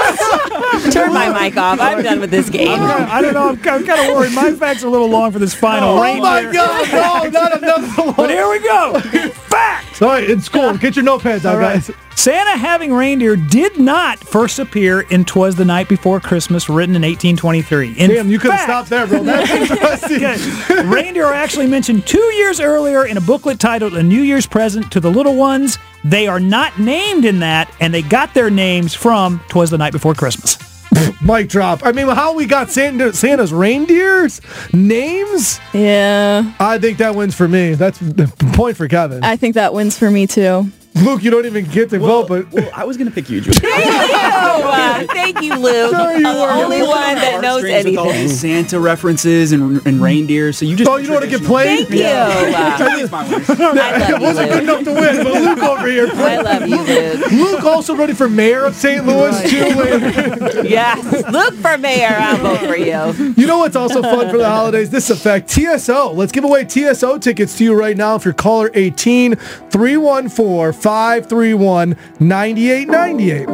I turn my mic off? I'm done with this game. I'm, I don't know. I'm, I'm kind of worried. My facts are a little long for this final Oh reindeer. my God! No, not another one. But here we go. Fact. All right, in school, get your notepads out, right. guys. Santa having reindeer did not first appear in 'Twas the Night Before Christmas, written in eighteen twenty-three. In Damn, you could have fact- stopped there, bro. That's interesting. Okay. Reindeer are actually mentioned two years earlier in a booklet titled A New Year's Present to the Little Ones. They are not named in that, and they got their names from 'Twas the Night Before Christmas. Mic drop. I mean, how we got Santa, Santa's reindeers names? Yeah. I think that wins for me. That's the point for Kevin. I think that wins for me, too. Luke, you don't even get to well, vote, but well, I was going to pick you, Julie. Thank you, uh, thank you, Luke. Sure you I'm the were. only one that knows With all anything. these Santa references and, and reindeer, so you just. oh, you don't want to get played? Thank you. I think it's my winner. I love It you, wasn't good Luke. enough to win, but Luke over here. I love you, Luke. Luke also running for mayor of Saint Louis, too. Yes, Luke for mayor. I'll vote for you. You know what's also fun for the holidays? This effect, T S O. Let's give away T S O tickets to you right now if you're caller eighteen, three one four, five three one, nine eight nine eight.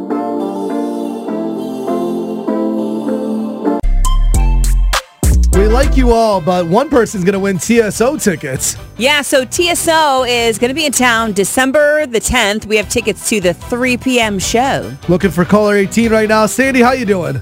We like you all, but one person's going to win T S O tickets. Yeah, so T S O is going to be in town December the tenth. We have tickets to the three p.m. show. Looking for caller eighteen right now. Sandy, how you doing?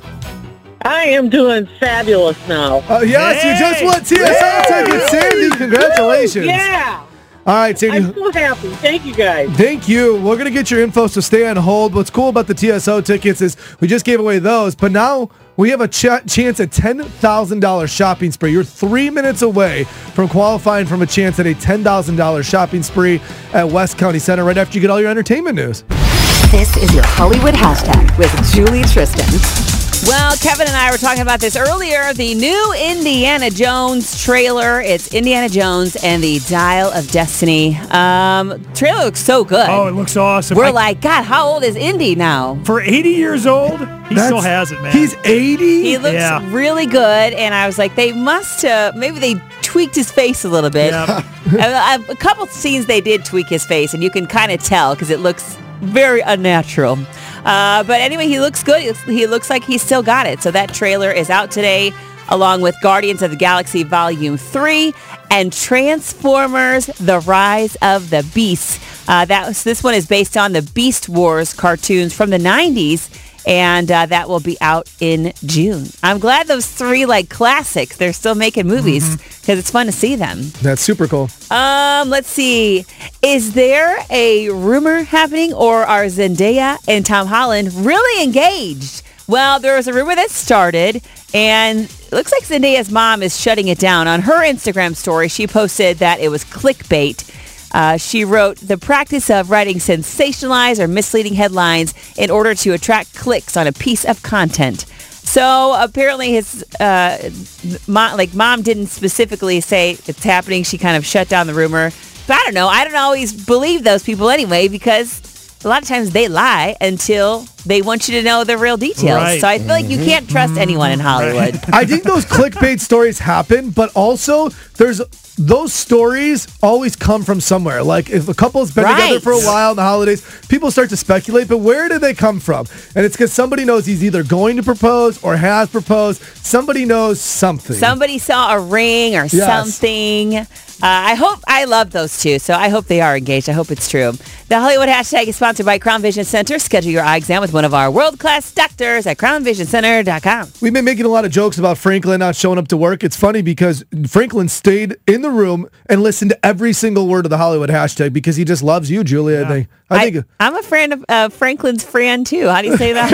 I am doing fabulous now. Uh, yes, Hey! you just won T S O tickets, Sandy. Congratulations. Yeah. All right, Sandy. I'm so happy. Thank you, guys. Thank you. We're going to get your info, so stay on hold. What's cool about the T S O tickets is we just gave away those, but now we have a ch- chance at ten thousand dollars shopping spree. You're three minutes away from qualifying from a chance at a ten thousand dollars shopping spree at West County Center right after you get all your entertainment news. This is your Hollywood hashtag with Julie Tristan. Well, Kevin and I were talking about this earlier. The new Indiana Jones trailer. It's Indiana Jones and the Dial of Destiny. Um, trailer looks so good. Oh, it looks awesome. We're I- like, God, how old is Indy now? For eighty years old, he That's- still has it, man. He's eighty? He looks Yeah. really good, and I was like, they must have, maybe they tweaked his face a little bit. Yeah. a, a couple scenes they did tweak his face, and you can kind of tell because it looks very unnatural. Uh, but anyway, he looks good. He looks like he's still got it. So that trailer is out today, along with Guardians of the Galaxy Volume three and Transformers: The Rise of the Beasts. Uh, that was, this one is based on the Beast Wars cartoons from the nineties, and uh, that will be out in June. I'm glad those three like classics, they're still making movies because it's fun to see them. That's super cool. Um, let's see. Is there a rumor happening, or are Zendaya and Tom Holland really engaged? Well, there was a rumor that started, and it looks like Zendaya's mom is shutting it down. On her Instagram story, she posted that it was clickbait. Uh, she wrote, the practice of writing sensationalized or misleading headlines in order to attract clicks on a piece of content. So apparently his, uh, mom, like mom didn't specifically say it's happening. She kind of shut down the rumor. But I don't know. I don't always believe those people anyway, because a lot of times they lie until they want you to know the real details. Right. So I feel like you can't trust anyone in Hollywood. I think those clickbait stories happen, but also there's those stories always come from somewhere. Like if a couple's been Right. together for a while in the holidays, people start to speculate, but where do they come from? And it's because somebody knows he's either going to propose or has proposed. Somebody knows something. Somebody saw a ring or Yes. something. Uh, I hope, I love those two, so I hope they are engaged. I hope it's true. The Hollywood hashtag is sponsored by Crown Vision Center. Schedule your eye exam with one of our world-class doctors at crown vision center dot com. We've been making a lot of jokes about Franklin not showing up to work. It's funny because Franklin stayed in the room and listened to every single word of the Hollywood hashtag because he just loves you, Julia. I think. I think. I, I'm a friend of uh, Franklin's friend, too. How do you say that?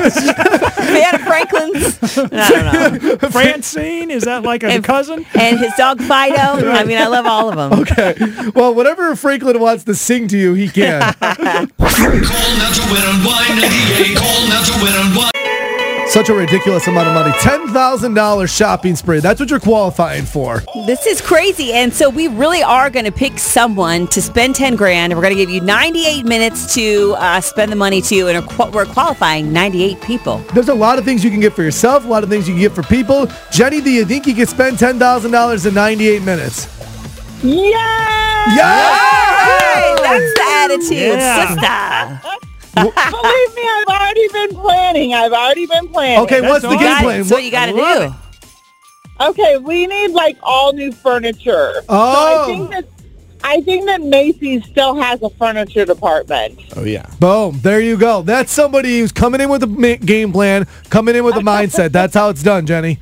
Fan of Franklin's? I don't know. Francine, is that like a And- cousin? And his dog Fido. I mean, I love all of them. Okay. Well, whatever Franklin wants to sing to you, he can. Call now to win on Y ninety-eight. Call now to win on Y. Such a ridiculous amount of money. ten thousand dollars shopping spree. That's what you're qualifying for. This is crazy. And so we really are going to pick someone to spend ten grand. And we're going to give you ninety-eight minutes to uh, spend the money to. And we're, we're qualifying ninety-eight people. There's a lot of things you can get for yourself, a lot of things you can get for people. Jenny, do you think you could spend ten thousand dollars in ninety-eight minutes? Yeah! Yeah! Hey, that's the attitude, Yeah. sister. Believe me, I've already been planning. I've already been planning. Okay, what's the That's game awesome. plan? That's what you got to Love do. Okay, we need like all new furniture. Oh. So I think that I think that Macy's still has a furniture department. Oh, yeah. Boom. There you go. That's somebody who's coming in with a ma- game plan, coming in with a mindset. That's how it's done, Jenny.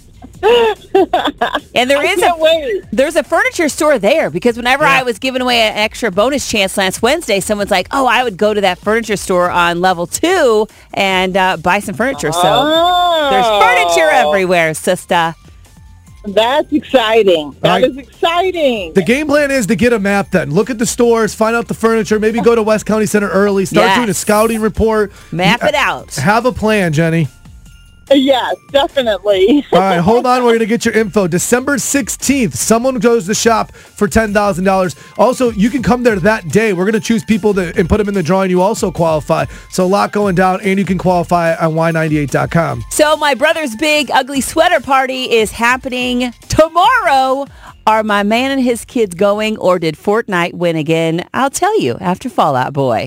And there I is can't a wait. there's a furniture store there because whenever Yeah. I was giving away an extra bonus chance last Wednesday, someone's like, "Oh, I would go to that furniture store on level two and uh, buy some furniture." So Oh. there's furniture everywhere, sister. That's exciting. That Right. is exciting. The game plan is to get a map then. Look at the stores, find out the furniture, maybe go to West County Center early, start Yes. doing a scouting report. Map it out. Have a plan, Jenny. Yes, definitely. All right, hold on. We're going to get your info. December sixteenth, someone goes to shop for ten thousand dollars. Also, you can come there that day. We're going to choose people that, and put them in the drawing. You also qualify. So a lot going down, and you can qualify on Y ninety-eight dot com. So my brother's big ugly sweater party is happening tomorrow. Are my man and his kids going, or did Fortnite win again? I'll tell you after Fall Out Boy.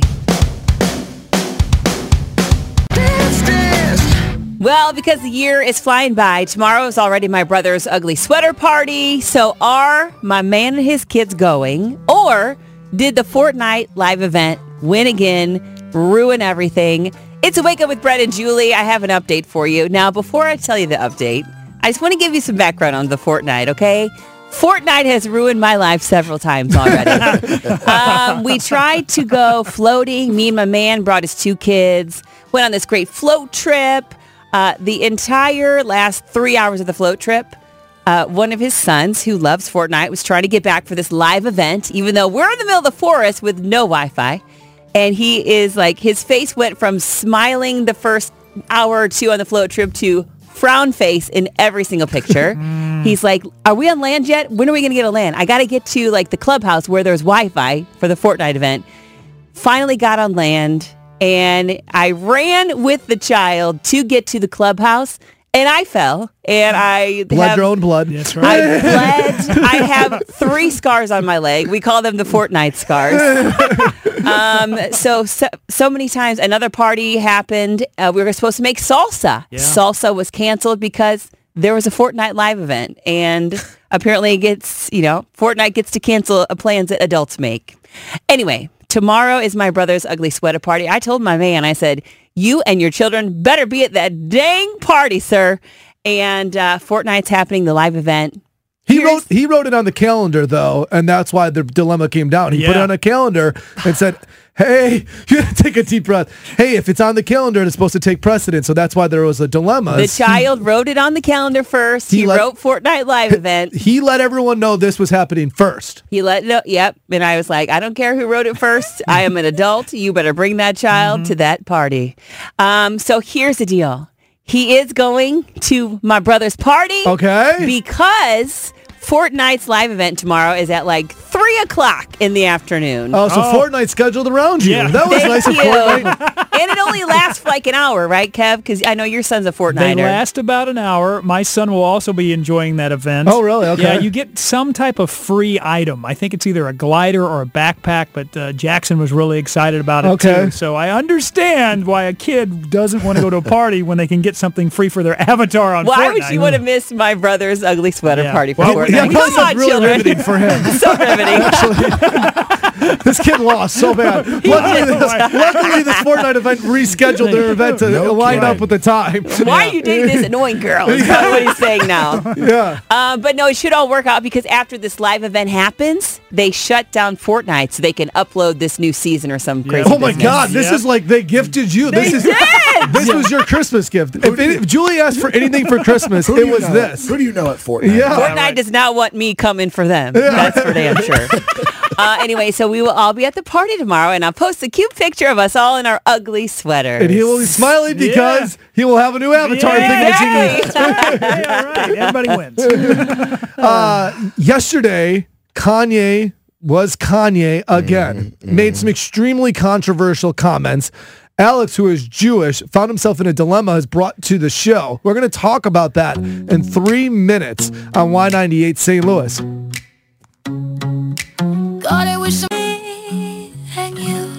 Well, because the year is flying by, tomorrow is already my brother's ugly sweater party. So are my man and his kids going, or did the Fortnite live event win again, ruin everything? It's a Wake Up with Brett and Julie. I have an update for you. Now, before I tell you the update, I just want to give you some background on the Fortnite, okay? Fortnite has ruined my life several times already. um, we tried to go floating. Me and my man brought his two kids, went on this great float trip. Uh, the entire last three hours of the float trip, uh, one of his sons, who loves Fortnite, was trying to get back for this live event, even though we're in the middle of the forest with no Wi-Fi. And he is like, his face went from smiling the first hour or two on the float trip to frown face in every single picture. He's like, are we on land yet? When are we going to get on land? I got to get to like the clubhouse where there's Wi-Fi for the Fortnite event. Finally got on land. And I ran with the child to get to the clubhouse, and I fell. And I Blood have, your own blood. That's right. I bled. I have three scars on my leg. We call them the Fortnite scars. um, so, so so many times. Another party happened. Uh, we were supposed to make salsa. Yeah. Salsa was canceled because there was a Fortnite live event, and apparently it gets, you know, Fortnite gets to cancel plans that adults make. Anyway. Tomorrow is my brother's ugly sweater party. I told my man, I said, you and your children better be at that dang party, sir. And uh, Fortnite's happening, the live event. He wrote he wrote it on the calendar, though, and that's why the dilemma came down. He put it Yeah. on a calendar and said, hey, you gotta take a deep breath. Hey, if it's on the calendar, it's supposed to take precedence. So that's why there was a dilemma. The child wrote it on the calendar first. He, He let- wrote Fortnite live event. He let everyone know this was happening first. He let know, yep. And I was like, I don't care who wrote it first. I am an adult. You better bring that child Mm-hmm. to that party. Um, so here's the deal. He is going to my brother's party. Okay. Because Fortnite's live event tomorrow is at like three o'clock in the afternoon. Oh, so Fortnite scheduled around you. Yeah. That was Thank nice of you. Fortnite. And it only lasts for like an hour, right, Kev? Because I know your son's a They Fortniter. last about an hour. My son will also be enjoying that event. Oh, really? Okay. Yeah, you get some type of free item. I think it's either a glider or a backpack, but uh, Jackson was really excited about it, Okay. too. So I understand why a kid doesn't want to go to a party when they can get something free for their avatar on Why Fortnite. would you want to miss my brother's ugly sweater Yeah. party for Well, Fortnite? Yeah, plus Come on, it's really children. riveting for him. So riveting. This kid lost so bad. Luckily, this, luckily, this Fortnite event rescheduled their event to No line kidding. up with the time. Why are you dating this annoying girl? Is kind of what he's saying now. Yeah. Uh, but no, it should all work out because after this live event happens, they shut down Fortnite so they can upload this new season or some crazy Oh my business. God! This Yeah. is like they gifted you. They This is did! this was your Christmas gift. If, any, if Julie asked for anything for Christmas, Who do it you was know? this. Who do you know at Fortnite? Yeah. Fortnite does not want me coming for them. That's for damn sure. Uh, anyway, so we will all be at the party tomorrow, and I'll post a cute picture of us all in our ugly sweaters. And he will be smiling because he will have a new avatar Yeah, thinking that you yeah, right. Everybody wins. Uh, yesterday, Kanye was Kanye again. Made some extremely controversial comments. Alex, who is Jewish, found himself in a dilemma, is brought to the show. We're going to talk about that in three minutes on Y ninety-eight Saint Louis. God, I wish I and you.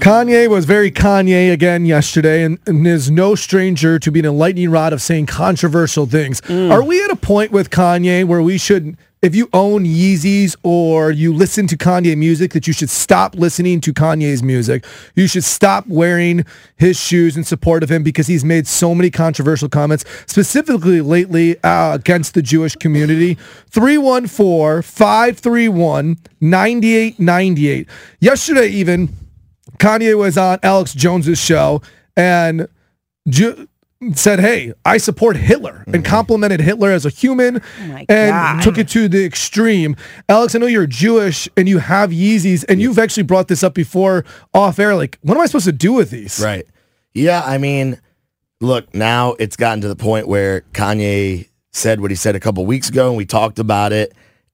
Kanye was very Kanye again yesterday and, and is no stranger to being a lightning rod of saying controversial things. Mm. Are we at a point with Kanye where we should, if you own Yeezys or you listen to Kanye music, that you should stop listening to Kanye's music? You should stop wearing his shoes in support of him because he's made so many controversial comments, specifically lately uh, against the Jewish community. three one four, five three one, nine eight nine eight. Yesterday even, Kanye was on Alex Jones's show and Ju- said, hey, I support Hitler, mm-hmm. and complimented Hitler as a human oh and God. took it to the extreme. Alex, I know you're Jewish and you have Yeezys, and you've actually brought this up before off air. Like, what am I supposed to do with these? Right. Yeah, I mean, look, now it's gotten to the point where Kanye said what he said a couple weeks ago, and we talked about it,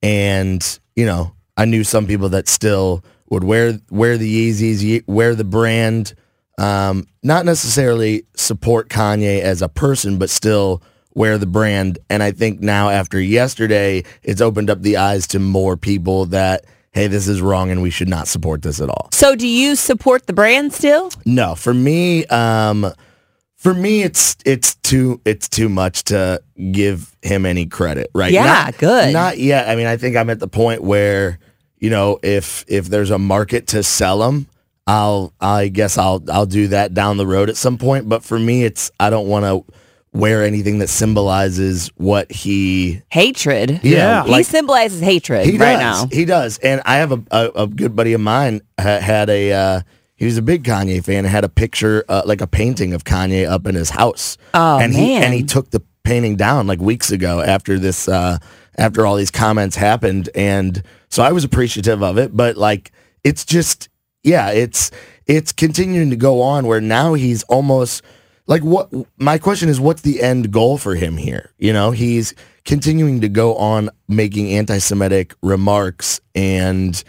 and, you know, I knew some people that still would wear wear the Yeezys, wear the brand, um, not necessarily support Kanye as a person, but still wear the brand. And I think now after yesterday, it's opened up the eyes to more people that, hey, this is wrong and we should not support this at all. So do you support the brand still? No, for me, um, for me, it's it's too it's too much to give him any credit, right? Yeah, not, good. Not yet. I mean, I think I'm at the point where, you know, if if there's a market to sell them, I'll I guess I'll I'll do that down the road at some point. But for me, it's I don't want to wear anything that symbolizes what he hatred. Yeah, he like, symbolizes hatred he right does, now. He does, and I have a a, a good buddy of mine ha, had a uh, he was a big Kanye fan. Had a picture uh, like a painting of Kanye up in his house. Oh and man! He, and he took the painting down like weeks ago after this uh, after all these comments happened, and so I was appreciative of it. But like it's just yeah, it's it's continuing to go on where now he's almost. Like what? My question is, what's the end goal for him here? You know, he's continuing to go on making anti-Semitic remarks, and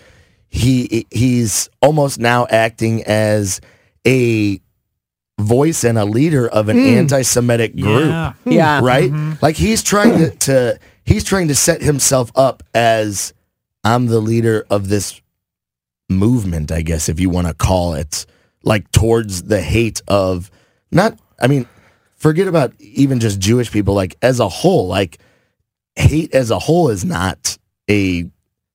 he he's almost now acting as a voice and a leader of an mm. anti-Semitic group. Yeah, yeah. Right. Mm-hmm. Like he's trying to, to he's trying to set himself up as I'm the leader of this movement, I guess, if you want to call it, like towards the hate of. Not, I mean, forget about even just Jewish people, like as a whole, like hate as a whole is not a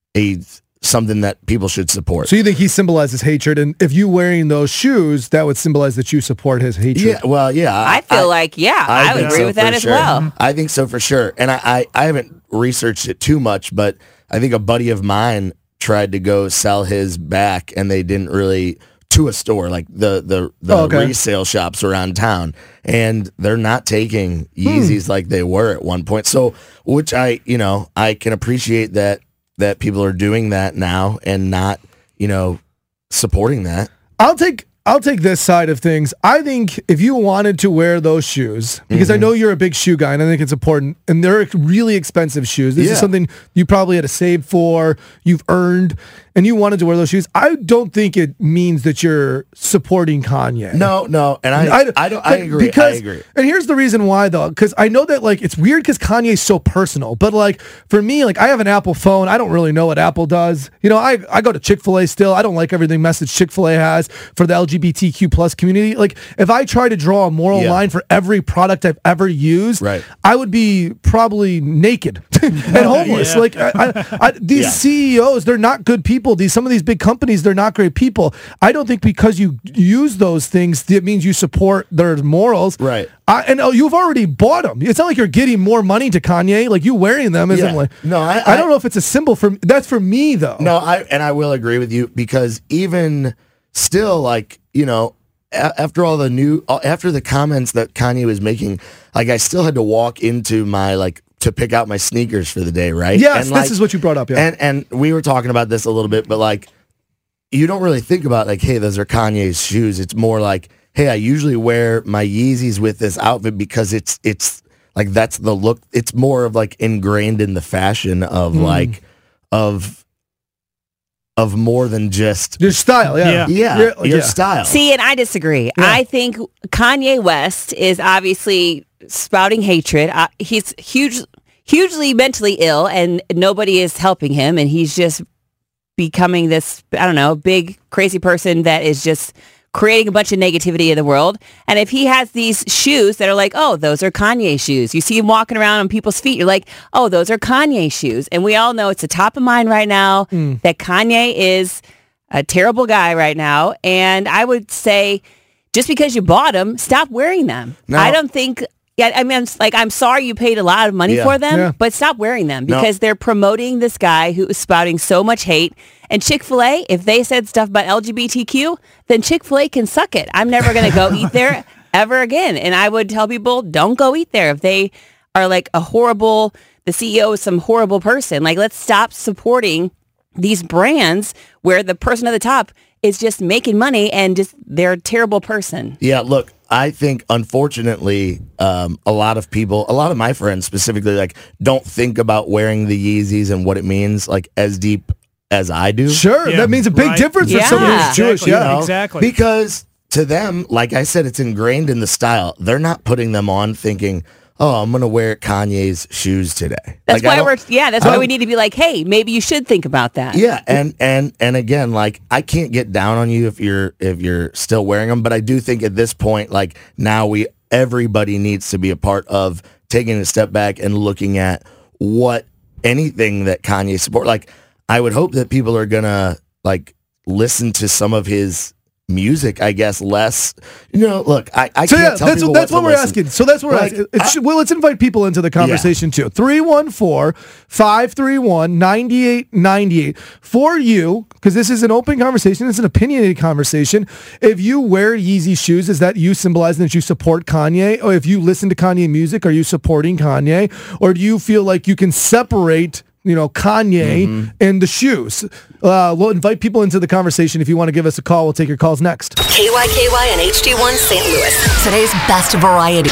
a something that people should support. So you think he symbolizes hatred, and if you wearing those shoes, that would symbolize that you support his hatred? Yeah, well, yeah. I, I feel I, like, yeah, I, I would agree so with that as sure. well. I think so for sure. And I, I, I haven't researched it too much, but I think a buddy of mine tried to go sell his back, and they didn't really... to a store, like the the, the oh, okay. resale shops around town, and they're not taking Yeezys hmm. like they were at one point. So, which I, you know, I can appreciate that that people are doing that now and not, you know, supporting that. I'll take I'll take this side of things. I think if you wanted to wear those shoes, because mm-hmm. I know you're a big shoe guy, and I think it's important, and they're really expensive shoes. This yeah. is something you probably had to save for, you've earned, and you wanted to wear those shoes. I don't think it means that you're supporting Kanye. No, no, and I, I, I don't. I agree. Because, I agree. And here's the reason why, though, because I know that like it's weird because Kanye's so personal, but like for me, like I have an Apple phone. I don't really know what Apple does. You know, I I go to Chick-fil-A still. I don't like everything message Chick-fil-A has for the L G B T Q plus community. Like if I try to draw a moral yeah. line for every product I've ever used, right. I would be probably naked and homeless. yeah. Like I, I, I, these yeah. C E Os, they're not good people. These some of these big companies, they're not great people. I don't think because you use those things, it means you support their morals. Right. I, and oh, you've already bought them. It's not like you're getting more money to Kanye. Like you wearing them isn't yeah. like. No, I, I, I don't know if it's a symbol for. That's for me though. No, I and I will agree with you because even still, like you know, a- after all the new, after the comments that Kanye was making, like I still had to walk into my like. to pick out my sneakers for the day, right? Yes, and like, this is what you brought up, yeah. And and we were talking about this a little bit, but like, you don't really think about like, hey, those are Kanye's shoes. It's more like, hey, I usually wear my Yeezys with this outfit because it's it's like that's the look. It's more of like ingrained in the fashion of mm. like of of more than just your style, yeah, yeah, yeah your, your yeah. style. See, and I disagree. Yeah. I think Kanye West is obviously spouting hatred. Uh, he's huge, hugely mentally ill, and nobody is helping him. And he's just becoming this, I don't know, big crazy person that is just creating a bunch of negativity in the world. And if he has these shoes that are like, oh, those are Kanye shoes. You see him walking around on people's feet. You're like, oh, those are Kanye shoes. And we all know it's the top of mind right now mm. that Kanye is a terrible guy right now. And I would say just because you bought them, stop wearing them. No. I don't think... Yeah, I mean, like, I'm sorry you paid a lot of money yeah. for them, yeah. but stop wearing them because no. they're promoting this guy who is spouting so much hate. And Chick-fil-A, if they said stuff about L G B T Q, then Chick-fil-A can suck it. I'm never going to go eat there ever again. And I would tell people, don't go eat there if they are like a horrible, the C E O is some horrible person. Like, let's stop supporting these brands where the person at the top is just making money and just they're a terrible person. Yeah, look. I think, unfortunately, um, a lot of people, a lot of my friends specifically, like, don't think about wearing the Yeezys and what it means, like, as deep as I do. Sure, yeah, that means a big right. difference yeah. for someone who's Jewish. Exactly. Yeah, you know? exactly. Because to them, like I said, it's ingrained in the style. They're not putting them on thinking, oh, I'm going to wear Kanye's shoes today. That's like, why we're, yeah, that's why we need to be like, hey, maybe you should think about that. Yeah, and, and, and again, like, I can't get down on you if you're, if you're still wearing them, but I do think at this point, like, now we, everybody needs to be a part of taking a step back and looking at what, anything that Kanye support. Like, I would hope that people are going to, like, listen to some of his music, I guess, less. You know, look, I, I so can't yeah, tell that's people that's what, what to we're listen. asking. So that's what we're Like, asking. It's, I- well, let's invite people into the conversation too. three one four, five three one, nine eight nine eight. For you, because this is an open conversation, it's an opinionated conversation. If you wear Yeezy shoes, is that you symbolizing that you support Kanye? Or if you listen to Kanye music, are you supporting Kanye? Or do you feel like you can separate, you know, Kanye mm-hmm. and the shoes? Uh, we'll invite people into the conversation. If you want to give us a call, we'll take your calls next. K Y K Y and H D one Saint Louis. Today's best variety.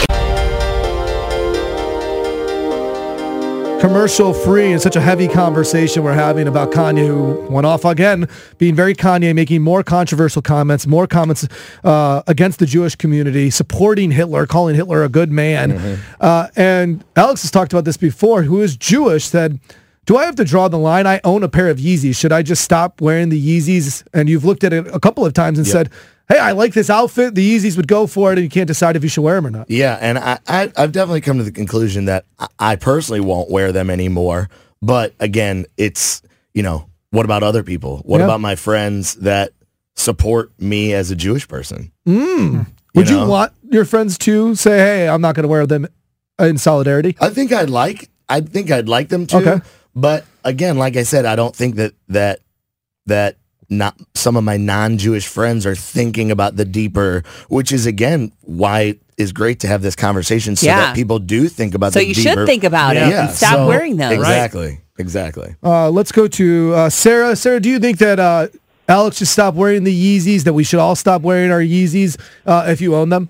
Commercial free and such a heavy conversation we're having about Kanye, who went off again, being very Kanye, making more controversial comments, more comments uh, against the Jewish community, supporting Hitler, calling Hitler a good man. Mm-hmm. Uh, and Alex has talked about this before, who is Jewish, said, do I have to draw the line? I own a pair of Yeezys. Should I just stop wearing the Yeezys? And you've looked at it a couple of times and yep. said, hey, I like this outfit. The Yeezys would go for it, and you can't decide if you should wear them or not. Yeah, and I, I, I've definitely come to the conclusion that I personally won't wear them anymore. But again, it's, you know, what about other people? What Yeah. about my friends that support me as a Jewish person? Mm. Would you, know? want your friends to say, hey, I'm not going to wear them in solidarity? I think I'd like, I think I'd like them to. Okay. But again, like I said, I don't think that that that not some of my non-Jewish friends are thinking about the deeper, which is again why it's great to have this conversation so Yeah. that people do think about So the you deeper. should think about Yeah. it and stop so- wearing them. Exactly. Exactly. Uh, let's go to uh, Sarah. Sarah, do you think that uh, Alex should stop wearing the Yeezys, that we should all stop wearing our Yeezys uh, if you own them?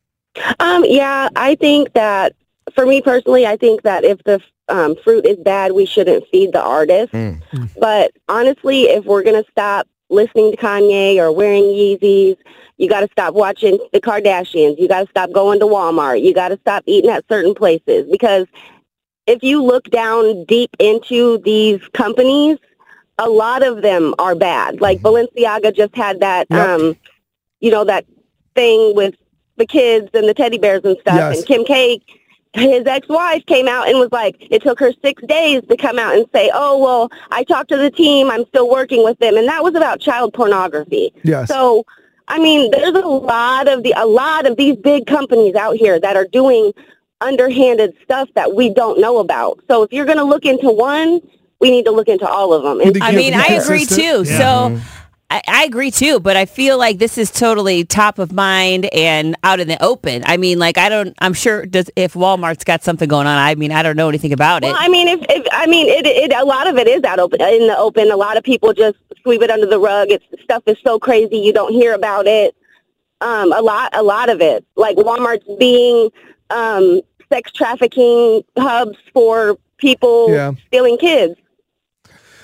Um, yeah, I think that, for me personally, I think that if the um, fruit is bad, we shouldn't feed the artist. Mm. But honestly, if we're going to stop listening to Kanye or wearing Yeezys, you got to stop watching the Kardashians. You got to stop going to Walmart. You got to stop eating at certain places. Because if you look down deep into these companies, a lot of them are bad. Like Balenciaga just had that, Yep. um, you know, that thing with the kids and the teddy bears and stuff. Yes. And Kim K, his ex-wife, came out and was like, it took her six days to come out and say, oh, well, I talked to the team. I'm still working with them. And that was about child pornography. Yes. So, I mean, there's a lot of the a lot of these big companies out here that are doing underhanded stuff that we don't know about. So if you're going to look into one, we need to look into all of them. And I mean, I agree too. Yeah. So I, I agree too, but I feel like this is totally top of mind and out in the open. I mean, like, I don't, I'm sure does, if Walmart's got something going on, I mean, I don't know anything about Well, it. I mean, if, if I mean, it, it, a lot of it is out open, in the open. A lot of people just sweep it under the rug. It's stuff is so crazy you don't hear about it. Um, a lot, a lot of it, like Walmart's being um, sex trafficking hubs for people Yeah. stealing kids.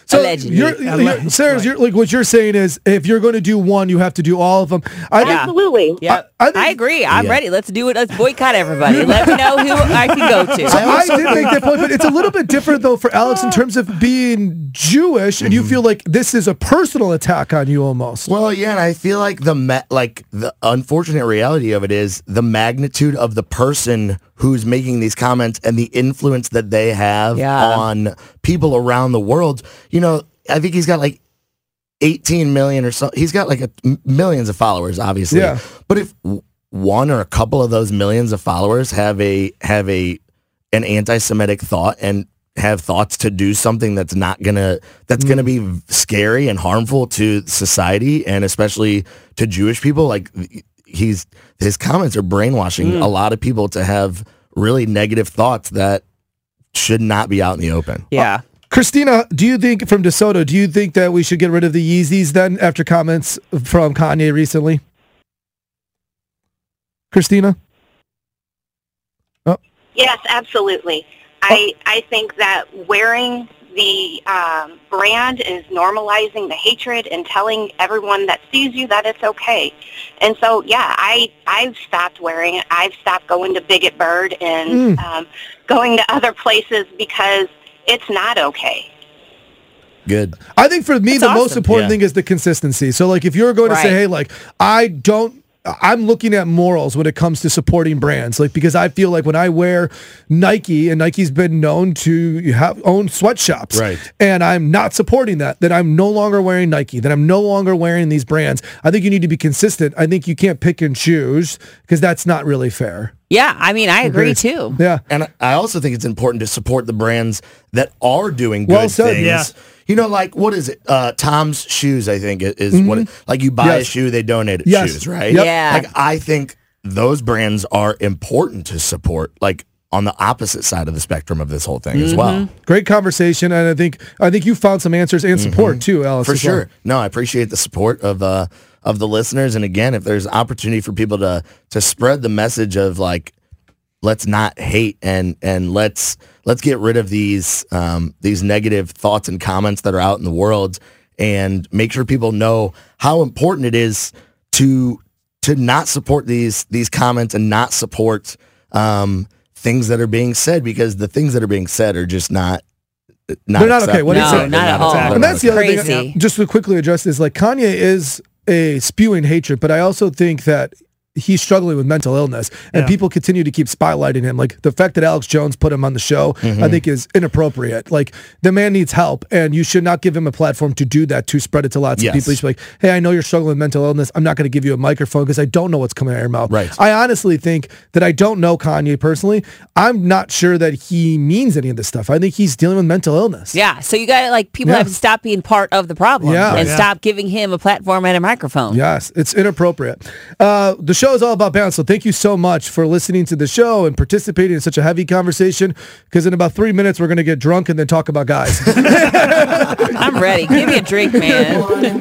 So Allegedly. you're, you're, Sarah, you're, like what you're saying is, if you're going to do one, you have to do all of them. I think, Absolutely. Yeah, I, I, I, think, agree. I'm Yeah. ready. Let's do it. Let's boycott everybody. Let me know who I can go to. So I did make that point, but it's a little bit different though for Alex in terms of being Jewish, and you feel like this is a personal attack on you almost. Well, yeah, and I feel like the ma- like the unfortunate reality of it is the magnitude of the person who's making these comments and the influence that they have Yeah. on people around the world. You know, I think he's got like eighteen million or so. He's got like a, millions of followers, obviously. Yeah. But if w- one or a couple of those millions of followers have a have a an anti-Semitic thought and have thoughts to do something that's not gonna that's gonna be scary and harmful to society and especially to Jewish people, like he's his comments are brainwashing Mm. a lot of people to have really negative thoughts that should not be out in the open. Yeah. Christina, do you think, from DeSoto, do you think that we should get rid of the Yeezys then after comments from Kanye recently? Christina? Oh. Yes, absolutely. I I think that wearing the um, brand is normalizing the hatred and telling everyone that sees you that it's okay. And so, yeah, I I've stopped wearing it. I've stopped going to Bigot Bird and Mm. um, going to other places because it's not okay. Good. I think for me, That's the most awesome. important Yeah. thing is the consistency. So, like, if you're going to say, Right. hey, like, I don't, I'm looking at morals when it comes to supporting brands, like, because I feel like when I wear Nike, and Nike's been known to have own sweatshops, Right. and I'm not supporting that, then I'm no longer wearing Nike, then I'm no longer wearing these brands. I think you need to be consistent. I think you can't pick and choose because that's not really fair. Yeah, I mean, I agree Okay. too. Yeah. And I also think it's important to support the brands that are doing good Well said. things. Yeah. You know, like, what is it? Uh, Tom's Shoes, I think, is what it, like you buy a Mm-hmm. Yes. shoe, they donate Yes. shoes, right? Yep. Yeah. Like, I think those brands are important to support, like, on the opposite side of the spectrum of this whole thing as well. Mm-hmm. Great conversation, and I think I think you found some answers and support too, Alice. For as well. sure. No, I appreciate the support of uh of the listeners. And again, if there's opportunity for people to to spread the message of like, let's not hate and and let's let's get rid of these um these negative thoughts and comments that are out in the world and make sure people know how important it is to to not support these these comments and not support um things that are being said, because the things that are being said are just not not They're not okay. What No, is it? not at all. acceptable. And that's the other Crazy. thing, just to quickly address this, like Kanye is a spewing hatred, but I also think that he's struggling with mental illness, and Yeah. people continue to keep spotlighting him. Like the fact that Alex Jones put him on the show, I think is inappropriate. Like the man needs help, and you should not give him a platform to do that, to spread it to lots Yes. of people. You should be like, hey, I know you're struggling with mental illness. I'm not going to give you a microphone because I don't know what's coming out of your mouth. Right. I honestly think that I don't know Kanye personally. I'm not sure that he means any of this stuff. I think he's dealing with mental illness. Yeah, so you got to, like, people Yeah. have to stop being part of the problem Yeah. and Yeah. stop giving him a platform and a microphone. Yes, it's inappropriate. Uh, the show is all about balance, so thank you so much for listening to the show and participating in such a heavy conversation, because in about three minutes we're going to get drunk and then talk about guys. I'm ready. Give me a drink, man.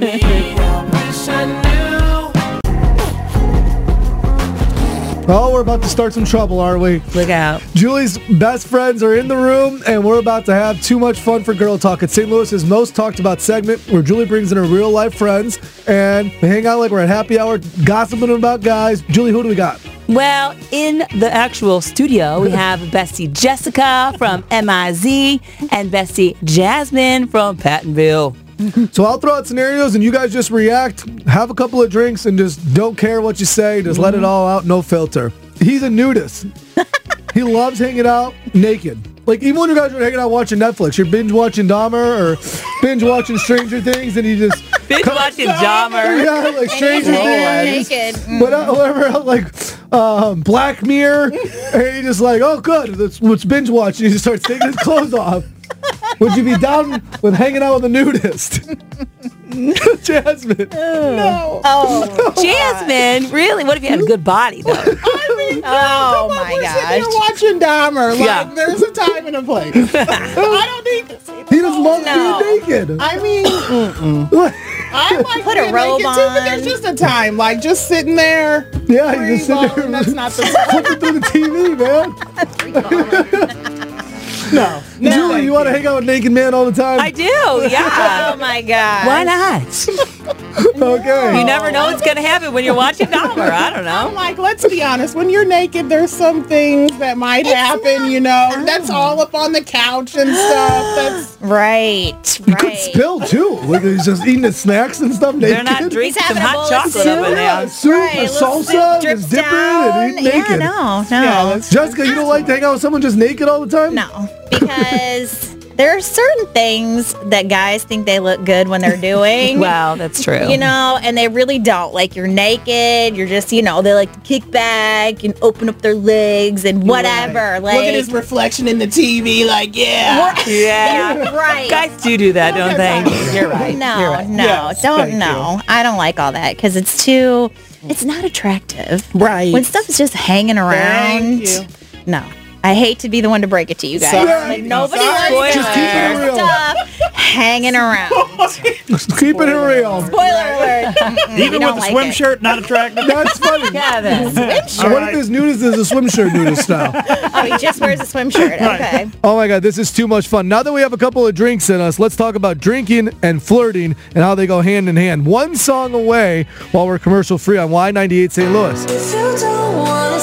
Oh, we're about to start some trouble, aren't we? Look out. Julie's best friends are in the room, and we're about to have too much fun for Girl Talk. It's Saint Louis's most talked about segment, where Julie brings in her real life friends, and we hang out like we're at happy hour, gossiping about guys. Julie, who do we got? Well, in the actual studio, we have Bestie Jessica from M I Z and Bestie Jasmine from Pattonville. So I'll throw out scenarios, and you guys just react, have a couple of drinks, and just don't care what you say. Just let it all out, no filter. He's a nudist. He loves hanging out naked. Like, even when you guys are hanging out watching Netflix, you're binge watching Dahmer or binge watching Stranger Things, and you just Binge watching Dahmer. yeah, like Stranger Things, naked. but uh, whatever else, like um, Black Mirror, and you just like, oh, good, that's what's binge watching. You just start taking his clothes off. Would you be down with hanging out with a nudist? Jasmine. No. Oh, Jasmine, really? What if you had a good body, though? I mean, Oh, come on, my we're sitting here gosh. watching Dahmer. Like, Yeah. there's a time and a place. I don't need to see He just loves No. being naked. I mean, mm-mm. I like Put a being robe naked too, but there's on. just a time, like just sitting there. Yeah, free you just sit there balling, that's not the flipping through the T V, man. No. no Julie, you want to hang out with naked man all the time? I do, yeah. Oh my god. Why not? Okay. You never know what's going to happen when you're watching Dahmer. I don't know. I'm like, let's be honest. When you're naked, there's some things that might happen, you know. Oh. That's all up on the couch and stuff. That's right. You right. could spill too. Like he's just eating his snacks and stuff naked. They're not drinking He's some having a hot bowl of chocolate soup. over Yeah, there. soup, Right, a little salsa, soup drips just dip it in and eat down. naked. Yeah, no, no. Yeah, that's- Jessica, you don't like to hang out with someone just naked all the time? No, because there are certain things that guys think they look good when they're doing. Well, that's true. You know, and they really don't. Like, you're naked, you're just, you know, they like to kick back and open up their legs and whatever. Right. Like, Look at his reflection in the T V, like, yeah. Yeah. right. Guys do do that, don't they? You're right. No, You're right. no, Yes, don't, thank no. I don't like all that because it's too, it's not attractive. Right. When stuff is just hanging around. Thank you. No. I hate to be the one to break it to you guys. Sorry. Like, nobody Sorry. wants Just keep it real. stuff hanging around. Just keep it real. Spoiler alert. Mm-mm, Even we with don't the like swim it. shirt, not attractive. That's funny. Kevin. Swim What shirt. if his nudist is a swim shirt nudist style? Oh, he just wears a swim shirt. Okay. Oh my God, this is too much fun. Now that we have a couple of drinks in us, let's talk about drinking and flirting and how they go hand in hand. One song away while we're commercial free on Y ninety-eight Saint Louis.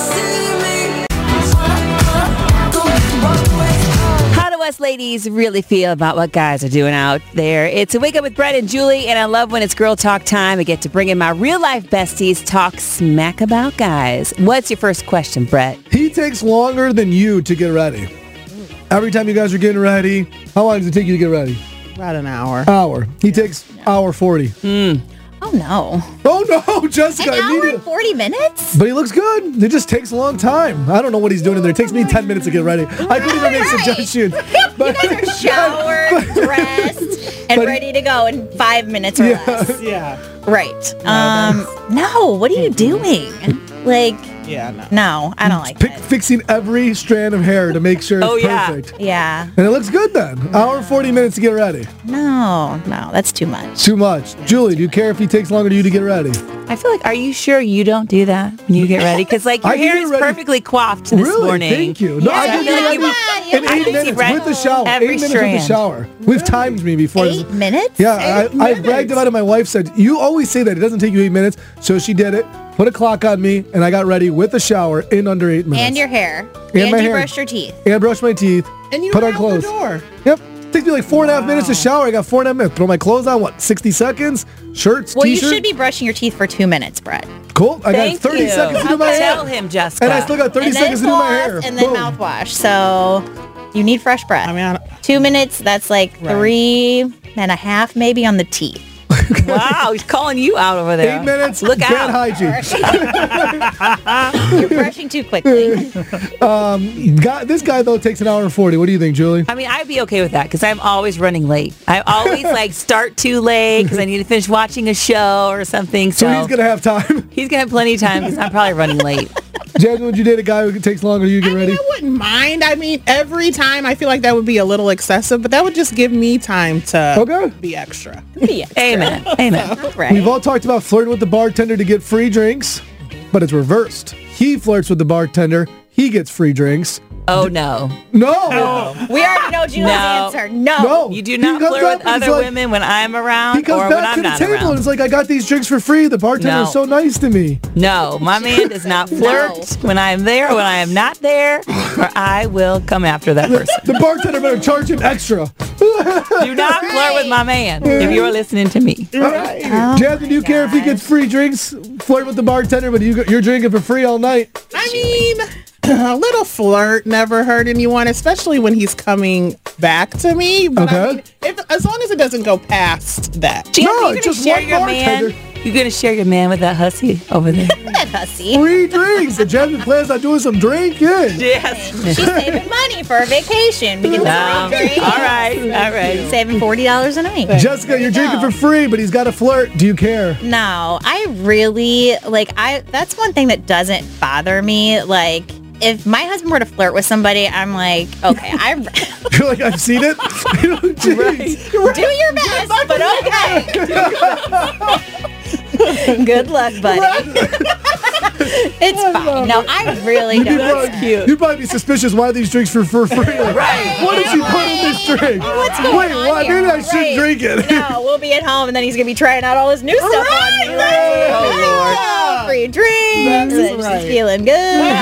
How do us ladies really feel about what guys are doing out there? It's a Wake Up with Brett and Julie, and I love when it's girl talk time. I get to bring in my real life besties, talk smack about guys. What's your first question, Brett? He takes longer than you to get ready. Every time you guys are getting ready, how long does it take you to get ready? About an hour. Hour. He takes hour forty. Oh, no. Oh no, Jessica. An hour immediate- and forty minutes? But he looks good. It just takes a long time. I don't know what he's doing in there. It takes me ten minutes to get ready. I couldn't even make suggestions. But, You guys are showered, dressed, and but- ready to go in five minutes or Yeah. less. Yeah. Right. Um. No. What are you doing? Like. Yeah, no. No, I don't like Pick, it. fixing every strand of hair to make sure it's Oh, yeah. perfect. Yeah. And it looks good then. Hour and forty minutes to get ready. No. No. That's too much. Too much. Julie, do you care if he takes longer than you to get ready? I feel like, are you sure you don't do that when you get ready? Because, like, your I hair get is ready- perfectly coaffed this Really? morning. Thank you. No, Yeah, I get feel like ready you- in I eight can see minutes Brett with the shower. every Eight minutes strand. with the shower. We've timed me before. Eight minutes? Yeah, I, Eight I bragged minutes. about it. My wife said, you always say that. It doesn't take you eight minutes. So she did it, put a clock on me, and I got ready with the shower in under eight minutes. And your hair. And And, my you hair. brushed your teeth. And I brushed my teeth, And you put were on out clothes. the door. Yep. Takes me like four and a half minutes to shower. I got four and a half minutes. Put my clothes on, what, sixty seconds? Shirts, Well, t-shirt? you should be brushing your teeth for two minutes, Brett. Cool. I Thank got thirty you. seconds to do my Tell hair. him, Jessica. And I still got thirty and seconds to then do my floss, hair. and then Boom. mouthwash. So you need fresh breath. I mean, I don't- Two minutes, that's like Right. three and a half maybe on the teeth. Wow, he's calling you out over there. Eight minutes, Look bad out. hygiene. You're brushing too quickly. Um, guy, this guy, though, takes an hour and forty. What do you think, Julie? I mean, I'd be okay with that because I'm always running late. I always like start too late because I need to finish watching a show or something. So, So he's going to have time. he's gonna have plenty of time because I'm probably running late. Jasmine, would you date a guy who takes longer than you to get I mean, ready? I wouldn't mind. I mean, every time I feel like that would be a little excessive, but that would just give me time to Okay. be extra. Be extra. Amen. Amen. Right. We've all talked about flirting with the bartender to get free drinks, but it's reversed. He flirts with the bartender. He gets free drinks. Oh no. No. We already know Julie's No. answer. No. No. You do He not comes flirt up with and he's other like- women when I'm around He comes or when back I'm to the not table around. and it's like, I got these drinks for free. The bartender No. is so nice to me. No, my man does not flirt when I am there, when I am not there, or I will come after that person. The bartender better charge him extra. Do not flirt with my man if you are listening to me. Right. Jasmine, do you care if he gets free drinks? Flirt with the bartender, but you, you're drinking for free all night. I mean, a little flirt never hurt anyone, especially when he's coming back to me. But I Okay. mean, if, as long as it doesn't go past that. Jan, No, are you gonna just share one your man? bartender. You gonna share your man with that hussy over there? That hussy. Free drinks. And Jasmine plans on doing some drinking. Yes. She's saving money for a vacation. We can No. free drinks. All right. All right. Saving forty dollars a night. Jessica, you're drinking for free, but he's got to flirt. Do you care? No, I really like I that's one thing that doesn't bother me. Like if my husband were to flirt with somebody, I'm like, okay, I You're like, I've seen it. Jeez. do your best, but okay. Good luck, buddy. It's fine. No, I really You'd don't. probably- That's cute. You'd probably be suspicious why these drinks for, for free. Like, Right. What did she put in this drink? What's going Wait, on why? here? Maybe I shouldn't Right. drink it. No, we'll be at home, and then he's gonna be trying out all his new stuff on me. Right? Oh Lord, free drinks, and right. she's feeling good.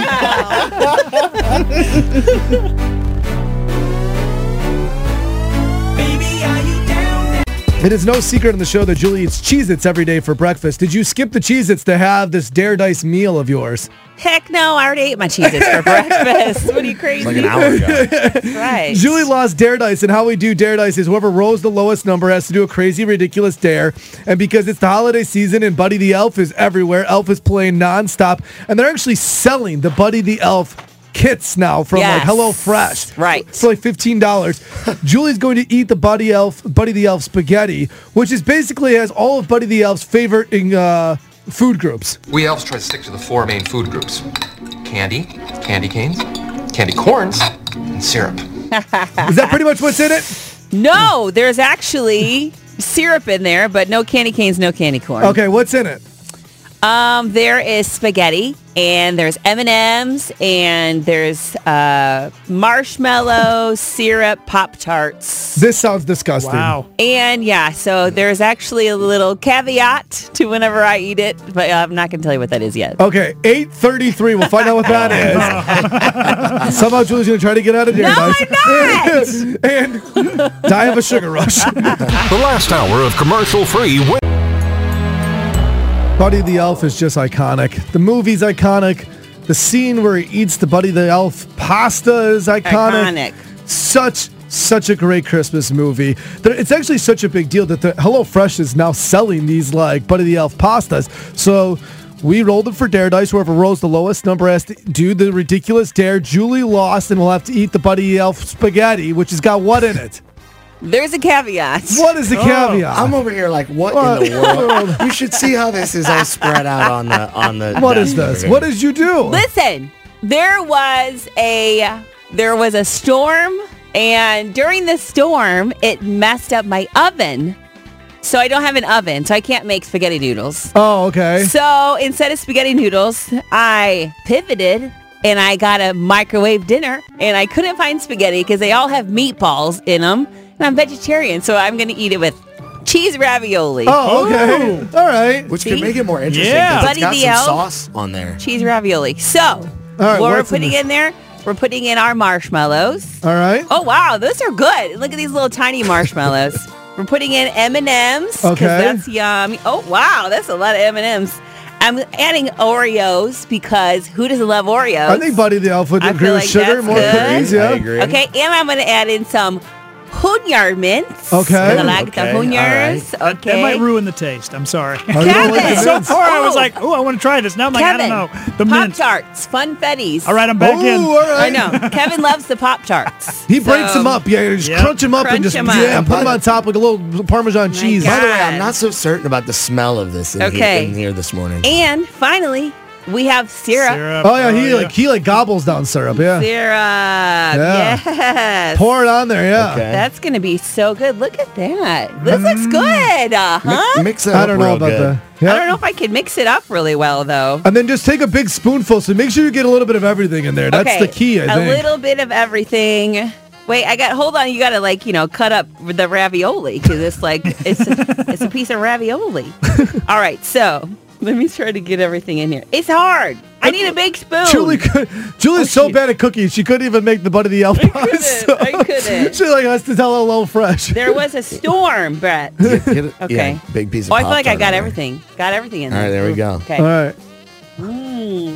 It is no secret on the show that Julie eats Cheez-Its every day for breakfast. Did you skip the Cheez-Its to have this Dare Dice meal of yours? Heck no, I already ate my Cheez-Its for breakfast. What are you crazy? Like an hour ago. Right. Julie lost Dare Dice, and how we do Dare Dice is whoever rolls the lowest number has to do a crazy, ridiculous dare. And because it's the holiday season and Buddy the Elf is everywhere, Elf is playing nonstop, and they're actually selling the Buddy the Elf kits now from Yes. like HelloFresh. Right. It's like fifteen dollars. Julie's going to eat the Buddy Elf, Buddy the Elf spaghetti, which is basically has all of Buddy the Elf's favorite uh, food groups. We elves try to stick to the four main food groups: candy, candy canes, candy corns, and syrup. Is that pretty much what's in it? No, there's actually syrup in there, but no candy canes, no candy corn. Okay, what's in it? Um, there is spaghetti, and there's M and M's, and there's uh, marshmallow, syrup, Pop-Tarts. This sounds disgusting. Wow. And yeah, so there's actually a little caveat to whenever I eat it, but uh, I'm not going to tell you what that is yet. Okay, eight thirty-three. We'll find out what that is. Somehow Julie's going to try to get out of Dare No, Dice. I'm not! and die of a sugar rush. The last hour of commercial-free. Wi- Buddy the Elf is just iconic. The movie's iconic. The scene where he eats the Buddy the Elf pasta is iconic. Iconic. Such, such a great Christmas movie. There- It's actually such a big deal that the HelloFresh is now selling these like Buddy the Elf pastas. So we rolled it for Dare Dice. Whoever rolls the lowest number has to do the ridiculous dare. Julie lost and will have to eat the Buddy the Elf spaghetti, which has got what in it? There's a caveat. What is the caveat? I'm over here like, what, What? in the world? You should see how this is all spread out on the on the. What is this? What did you do? Listen, there was a there was a storm, and during the storm, it messed up my oven. So I don't have an oven, so I can't make spaghetti noodles. Oh, okay. So instead of spaghetti noodles, I pivoted and I got a microwave dinner, and I couldn't find spaghetti because they all have meatballs in them, and I'm vegetarian, so I'm going to eat it with cheese ravioli. Oh, okay. Ooh. All right. Which See? could make it more interesting. Yeah. 'cause Buddy it's got the some Elf. sauce on there. Cheese ravioli. So right, what we're what's in putting this? in there, we're putting in our marshmallows. All right. Oh, wow, those are good. Look at these little tiny marshmallows. We're putting in M and M's because Okay. that's yummy. Oh, wow, that's a lot of M and M's. I'm adding Oreos because who doesn't love Oreos? I think Buddy the Elf would I agree feel with like sugar, that's more good. cookies, yeah. I agree. Okay, and I'm going to add in some Hunyar mints. Okay. I like Okay, the Hunyars. That Okay. might ruin the taste. I'm sorry. Oh, you don't like the Kevin! So mints? far, I was Oh. like, oh, I want to try this. Now I'm like, Kevin, I don't know. The mint. Pop-Tarts, Funfettis. All right, I'm back in. Oh, all right. I know. Kevin loves the Pop-Tarts. He breaks So- them up. Yeah, just Yep. crunch them up and Crunch just 'em up. yeah, put them on top like a little Parmesan cheese. God. By the way, I'm not so certain about the smell of this in, Okay. here, in here this morning. And finally, we have syrup. Syrup. Oh yeah, he like he like gobbles down syrup. Yeah, Syrup. Yeah. Yes. pour it on there. Yeah. Okay. That's going to be so good. Look at that. This looks good. Uh-huh. Mi- mix it I up don't know real about good. that. I Yeah. don't know if I can mix it up really well, though. And then just take a big spoonful. So make sure you get a little bit of everything in there. That's okay. the key, I a think. little bit of everything. Wait, I got. Hold on. You got to like you know cut up the ravioli because it's like it's a, it's a piece of ravioli. All right, so let me try to get everything in here. It's hard. I need a big spoon. Julie, could, Julie's Oh, so shoot. bad at cooking, she couldn't even make the Buddy the Elf pie. couldn't. so I couldn't. She like has to tell her low fresh. There was a storm, Brett. Get it- Okay. yeah, big piece of Oh, I feel like I Pop-Tart got in there. everything. Got everything in All there. right, there we go. Okay. All right. Mm.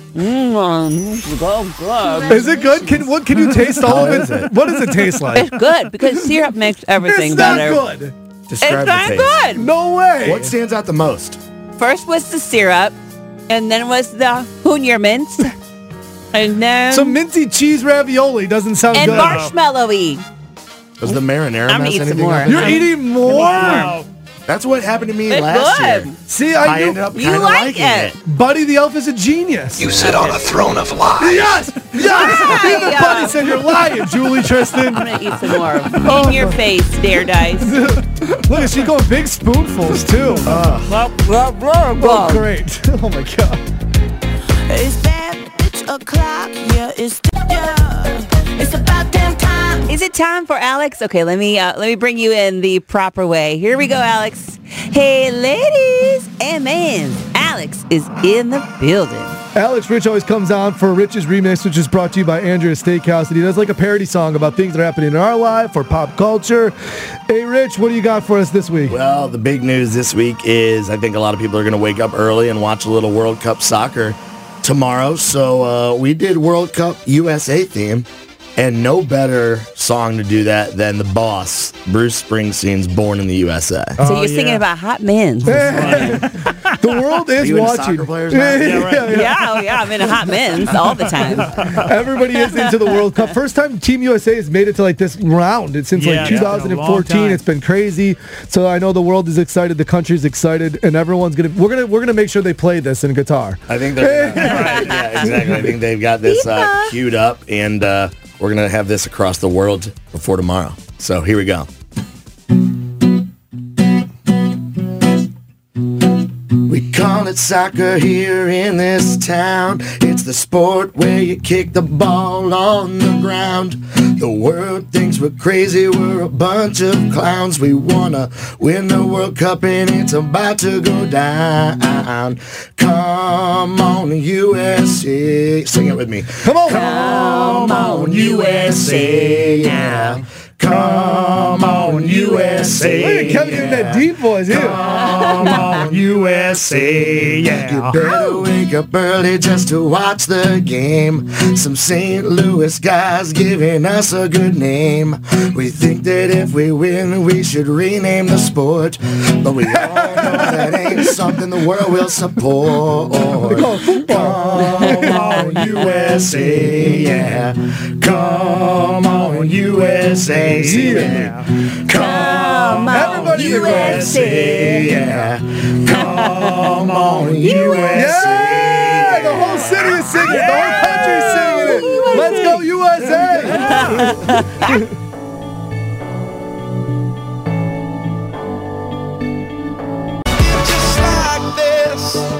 Mm, go good. Is it good? Can what can you taste all of it? What does it taste like? It's good because syrup makes everything It's not better. good. Describe It's the not taste. good. No way. What stands out the most? First was the syrup, and then was the Hunyar mints, and then Some minty cheese ravioli doesn't sound and good. marshmallowy. Does the marinara I'm gonna mess eat some anything more. up? You're eating more? Wow. That's what happened to me It's last good. year. See, I, I, knew- ended up You kind of like liking it. it. Buddy the Elf is a genius. You sit on a throne of lies. Yes! Yes! Even Yeah. Buddy said you're lying, Julie Tristan. I'm gonna eat some more. In your face, Dare Dice. Look, she going big spoonfuls, too. Uh, Well, Blah, blah, oh, blah. great. Oh, my God. It's bad bitch o'clock. Yeah, it's yeah. It's about damn time. Is it time for Alex? Okay, let me uh, let me bring you in the proper way. Here we go, Alex. Hey, ladies and men, Alex is in the building. Alex Rich always comes on for Rich's Remix, which is brought to you by Andrea's Steakhouse, and he does like a parody song about things that are happening in our life or pop culture. Hey, Rich, what do you got for us this week? Well, the big news this week is I think a lot of people are going to wake up early and watch a little World Cup soccer tomorrow. So uh, we did World Cup U S A theme. And no better song to do that than the boss, Bruce Springsteen's Born in the U S A. So you're singing about hot men. The world is Are you into watching. soccer players now? Yeah, right. Yeah, yeah, oh, yeah, I'm in a hot men's all the time. Everybody is into the World Cup. First time Team U S A has made it to like this round. It's since Yeah, like it's been a twenty long fourteen. time. It's been crazy. So I know the world is excited, the country's excited, and everyone's gonna we're gonna we're gonna make sure they play this in Qatar. I think they're gonna, right, yeah, exactly. I think they've got this uh, queued up, and uh, we're gonna have this across the world before tomorrow. So here we go. We call it soccer here in this town. It's the sport where you kick the ball on the ground. The world thinks we're crazy, we're a bunch of clowns. We wanna win the World Cup and it's about to go down. Come on, U S A. Sing it with me. Come on. Come on, U S A. Yeah. Come on, U S A. Look at Kevin getting that deep voice here. Come on, U S A. Yeah. You better wake up early just to watch the game. Some Saint Louis guys giving us a good name. We think that if we win, we should rename the sport. But we all know that ain't something the world will support. Come on, U S A. Yeah. Come on, U S A. Yeah. Come on, U S A. Yeah. Come on, U S A. Yeah, the whole city is singing it. The whole country is singing it. Let's go, U S A. Just like this.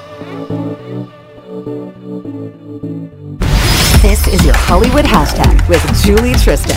This is your Hollywood hashtag with Julie Tristan.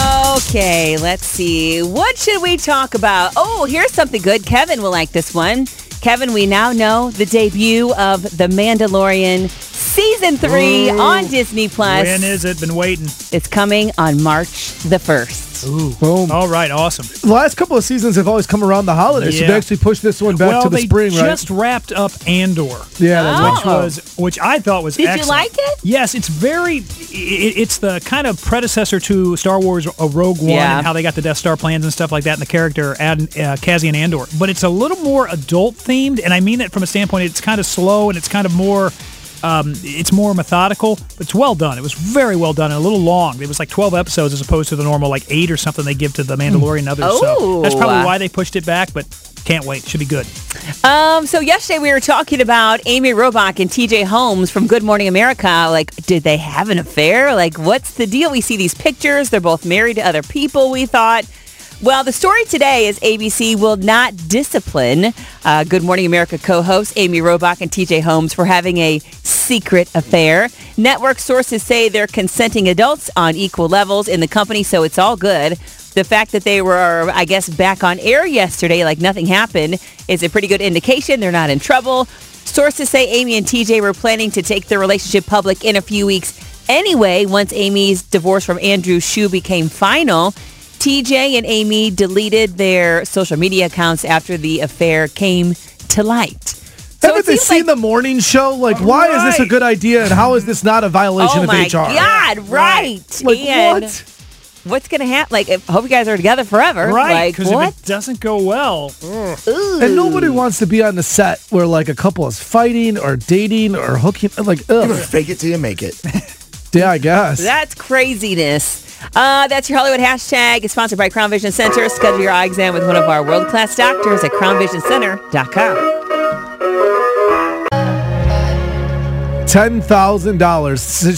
Okay, let's see. What should we talk about? Oh, here's something good. Kevin will like this one. Kevin, we now know the debut of The Mandalorian Season three Ooh. on Disney Plus. When is it? Been waiting. It's coming on March the first. Ooh. Boom. All right, awesome. The last couple of seasons have always come around the holidays, so Yeah. they actually pushed this one back well, to the they spring, right? just wrapped up Andor. Yeah, that's Oh. which was which I thought was Did you excellent. like it? Yes, it's very. It, it's the kind of predecessor to Star Wars: A Rogue One Yeah. and how they got the Death Star plans and stuff like that, and the character Ad, uh, Cassian Andor. But it's a little more adult themed, and I mean that from a standpoint. It's kind of slow and it's kind of more. Um, it's more methodical, but it's well done. It was very well done and a little long. It was like twelve episodes as opposed to the normal like eight or something they give to The Mandalorian and others. Oh. So that's probably why they pushed it back, but can't wait. Should be good. Um, so yesterday we were talking about Amy Robach and T J Holmes from Good Morning America. Like, did they have an affair? Like, what's the deal? We see these pictures. They're both married to other people, we thought. Well, the story today is A B C will not discipline uh, Good Morning America co-hosts Amy Robach and T J Holmes for having a secret affair. Network sources say they're consenting adults on equal levels in the company, so it's all good. The fact that they were, I guess, back on air yesterday like nothing happened is a pretty good indication they're not in trouble. Sources say Amy and T J were planning to take their relationship public in a few weeks anyway, once Amy's divorce from Andrew Shue became final. T J and Amy deleted their social media accounts after the affair came to light. So Haven't it they seems seen like, the morning show? Like, why is this a good idea, and how is this not a violation oh of my H R? God, right. Like, and what? What's going to happen? Like, I hope you guys are together forever. Right, Like, because what? if it doesn't go well, ugh. And nobody wants to be on the set where like a couple is fighting or dating or hooking. Like, ugh. Fake it till you make it. Yeah, I guess. That's craziness. Uh, that's your Hollywood hashtag. It's sponsored by Crown Vision Center. Schedule your eye exam with one of our world-class doctors at crown vision center dot com. ten thousand dollars.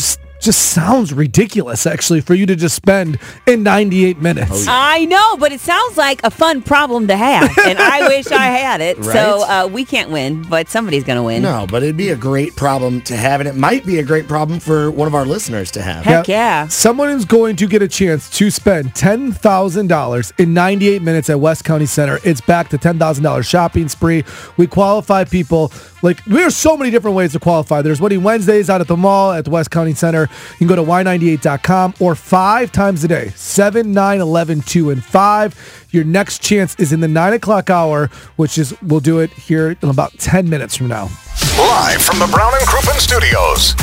just sounds ridiculous, actually, for you to just spend in ninety-eight minutes. Oh, I know, but it sounds like a fun problem to have, and I wish I had it. Right? So uh, we can't win, but somebody's going to win. No, but it'd be a great problem to have, and it might be a great problem for one of our listeners to have. Heck yeah. Someone is going to get a chance to spend ten thousand dollars in ninety-eight minutes at West County Center. It's back to ten thousand dollars shopping spree. We qualify people. Like, there's so many different ways to qualify. There's Winning Wednesdays out at the mall at the West County Center. You can go to Y ninety-eight dot com or five times a day, seven, nine, eleven, two, and five. Your next chance is in the nine o'clock hour, which is, we'll do it here in about ten minutes from now. Live from the Brown and Crouppen Studios.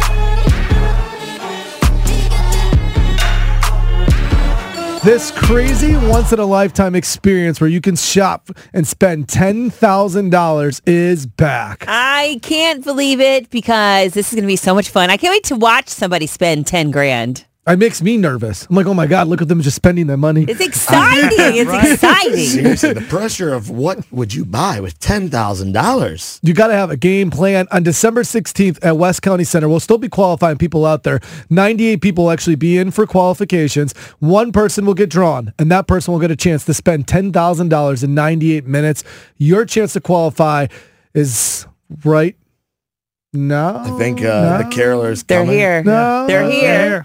This crazy once-in-a-lifetime experience where you can shop and spend ten thousand dollars is back. I can't believe it because this is going to be so much fun. I can't wait to watch somebody spend ten grand. It makes me nervous. I'm like, oh my God, look at them just spending their money. It's exciting. It's Right. exciting. Seriously, the pressure of what would you buy with ten thousand dollars? You got to have a game plan. On December sixteenth at West County Center, we'll still be qualifying people out there. ninety-eight people will actually be in for qualifications. One person will get drawn, and that person will get a chance to spend ten thousand dollars in ninety-eight minutes. Your chance to qualify is right now. I think uh, No. the carolers They're coming. here. No. They're here.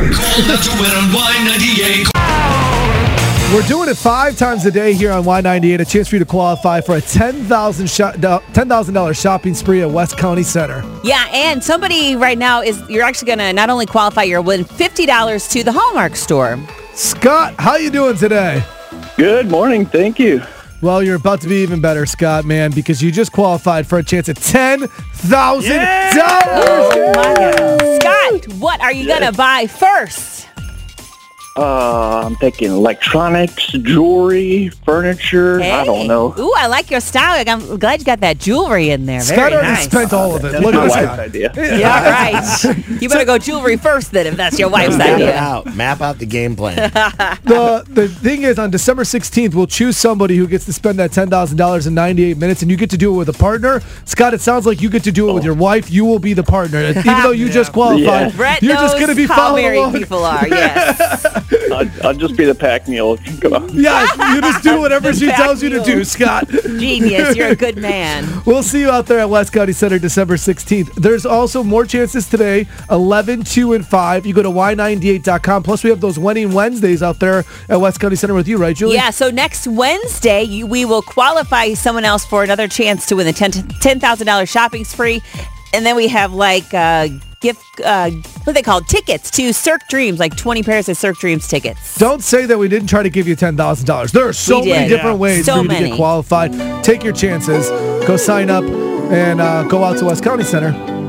We're doing it five times a day here on Y ninety-eight. A chance for you to qualify for a ten thousand dollars shopping spree at West County Center. Yeah, and somebody right now is, you're actually going to not only qualify, you'll win fifty dollars to the Hallmark store. Scott, how you doing today? Good morning. Thank you. Well, you're about to be even better, Scott, man, because you just qualified for a chance at ten thousand dollars. Oh, my God. Scott, what are you going to buy first? Uh, I'm thinking electronics, jewelry, furniture. I Hey. don't know. Ooh, I like your style. I'm glad you got that jewelry in there. Scott Very already nice. spent all of it. That's Look my at this wife's guy. idea. Yeah, right. You better go jewelry first then if that's your wife's Map it idea. out. Map out the game plan. the the thing is, on December sixteenth, we'll choose somebody who gets to spend that ten thousand dollars in ninety-eight minutes, and you get to do it with a partner. Scott, it sounds like you get to do it with your wife. You will be the partner. Even though you just qualified, Yeah. Brett you're knows just going to be how following married along. people are, yes. I'll, I'll just be the pack mule. Go. Yeah, you just do whatever The she back tells you to mule. do, Scott. Genius. You're a good man. We'll see you out there at West County Center December sixteenth. There's also more chances today, eleven, two, and five. You go to Y ninety-eight dot com. Plus, we have those Winning Wednesdays out there at West County Center with you, right, Julie? Yeah, so next Wednesday, you, we will qualify someone else for another chance to win the ten thousand dollars shopping spree. And then we have like uh, gift, uh, what are they called? Tickets to Cirque Dreams, like twenty pairs of Cirque Dreams tickets. Don't say that we didn't try to give you ten thousand dollars. There are so We many did. different ways So for you to many. get qualified. Take your chances. Go sign up and uh, go out to West County Center.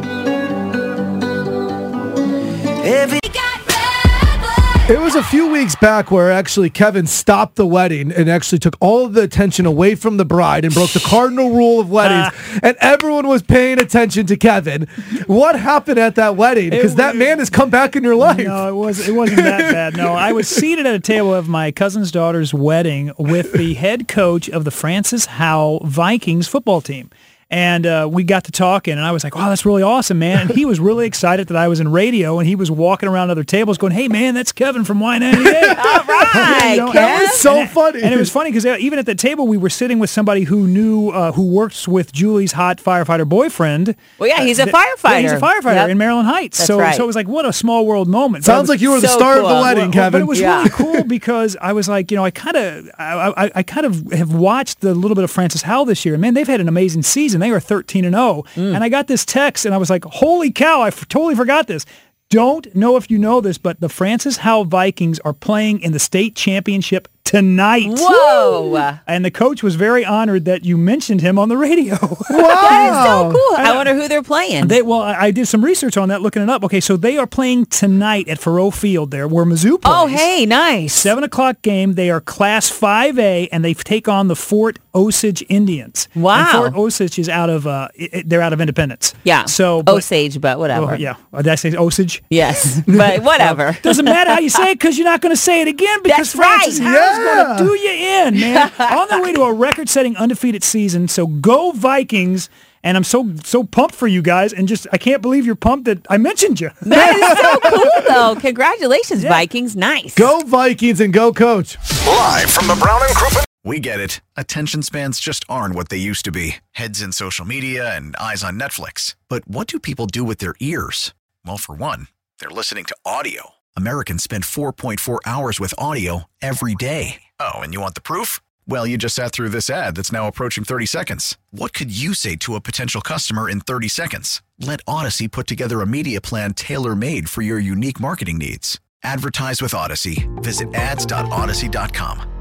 Every It was a few weeks back where actually Kevin stopped the wedding and actually took all of the attention away from the bride and broke the cardinal rule of weddings, and everyone was paying attention to Kevin. What happened at that wedding? Because that man has come back in your life. No, it was it wasn't that bad. No, I was seated at a table of my cousin's daughter's wedding with the head coach of the Francis Howe Vikings football team. And uh, we got to talking, and I was like, wow, that's really awesome, man. And he was really excited that I was in radio, and he was walking around other tables going, hey, man, that's Kevin from Y ninety-eight. All right, You know, That was so and, funny. And it was funny because even at the table, we were sitting with somebody who knew, uh, who works with Julie's hot firefighter boyfriend. Well, yeah, he's a Uh, th- firefighter. Yeah, he's a firefighter Yep. in Maryland Heights. That's so, right. so it was like, what a small world moment. But I Sounds was- like you were the So star of cool. the wedding, well, Kevin. But it was Yeah. really cool because I was like, you know, I kind of, I, I, I kind of have watched the little bit of Francis Howell this year. Man, they've had an amazing season. They are thirteen and oh, and I got this text, and I was like, holy cow! I f- totally forgot this. Don't know if you know this, but the Francis Howell Vikings are playing in the state championship tonight. Whoa. And the coach was very honored that you mentioned him on the radio. That is so cool. I wonder who they're playing. They, well, I, I did some research on that, looking it up. Okay, so they are playing tonight at Faroe Field there, where Mizzou plays. Oh, hey, nice. Seven o'clock game. They are Class five A, and they take on the Fort Osage Indians. Wow. And Fort Osage is out of, uh, it, it- they're out of Independence. Yeah. So, but, Osage, but whatever. oh, yeah. Uh, Did I say Osage? Yes, but whatever. Doesn't matter how you say it because you're not going to say it again because That's right. Francis Howell's going to do you in, man. On their way to a record-setting undefeated season. So go Vikings. And I'm so so pumped for you guys, and just I can't believe you're pumped that I mentioned you. That is so cool, though. Congratulations, yeah. Vikings. Nice. Go Vikings and go Coach. Live from the Brown and Crouppen. We get it. Attention spans just aren't what they used to be. Heads in social media and eyes on Netflix. But what do people do with their ears? Well, for one, they're listening to audio. Americans spend four point four hours with audio every day. Oh, and you want the proof? Well, you just sat through this ad that's now approaching thirty seconds. What could you say to a potential customer in thirty seconds? Let Odyssey put together a media plan tailor-made for your unique marketing needs. Advertise with Odyssey. Visit ads dot odyssey dot com.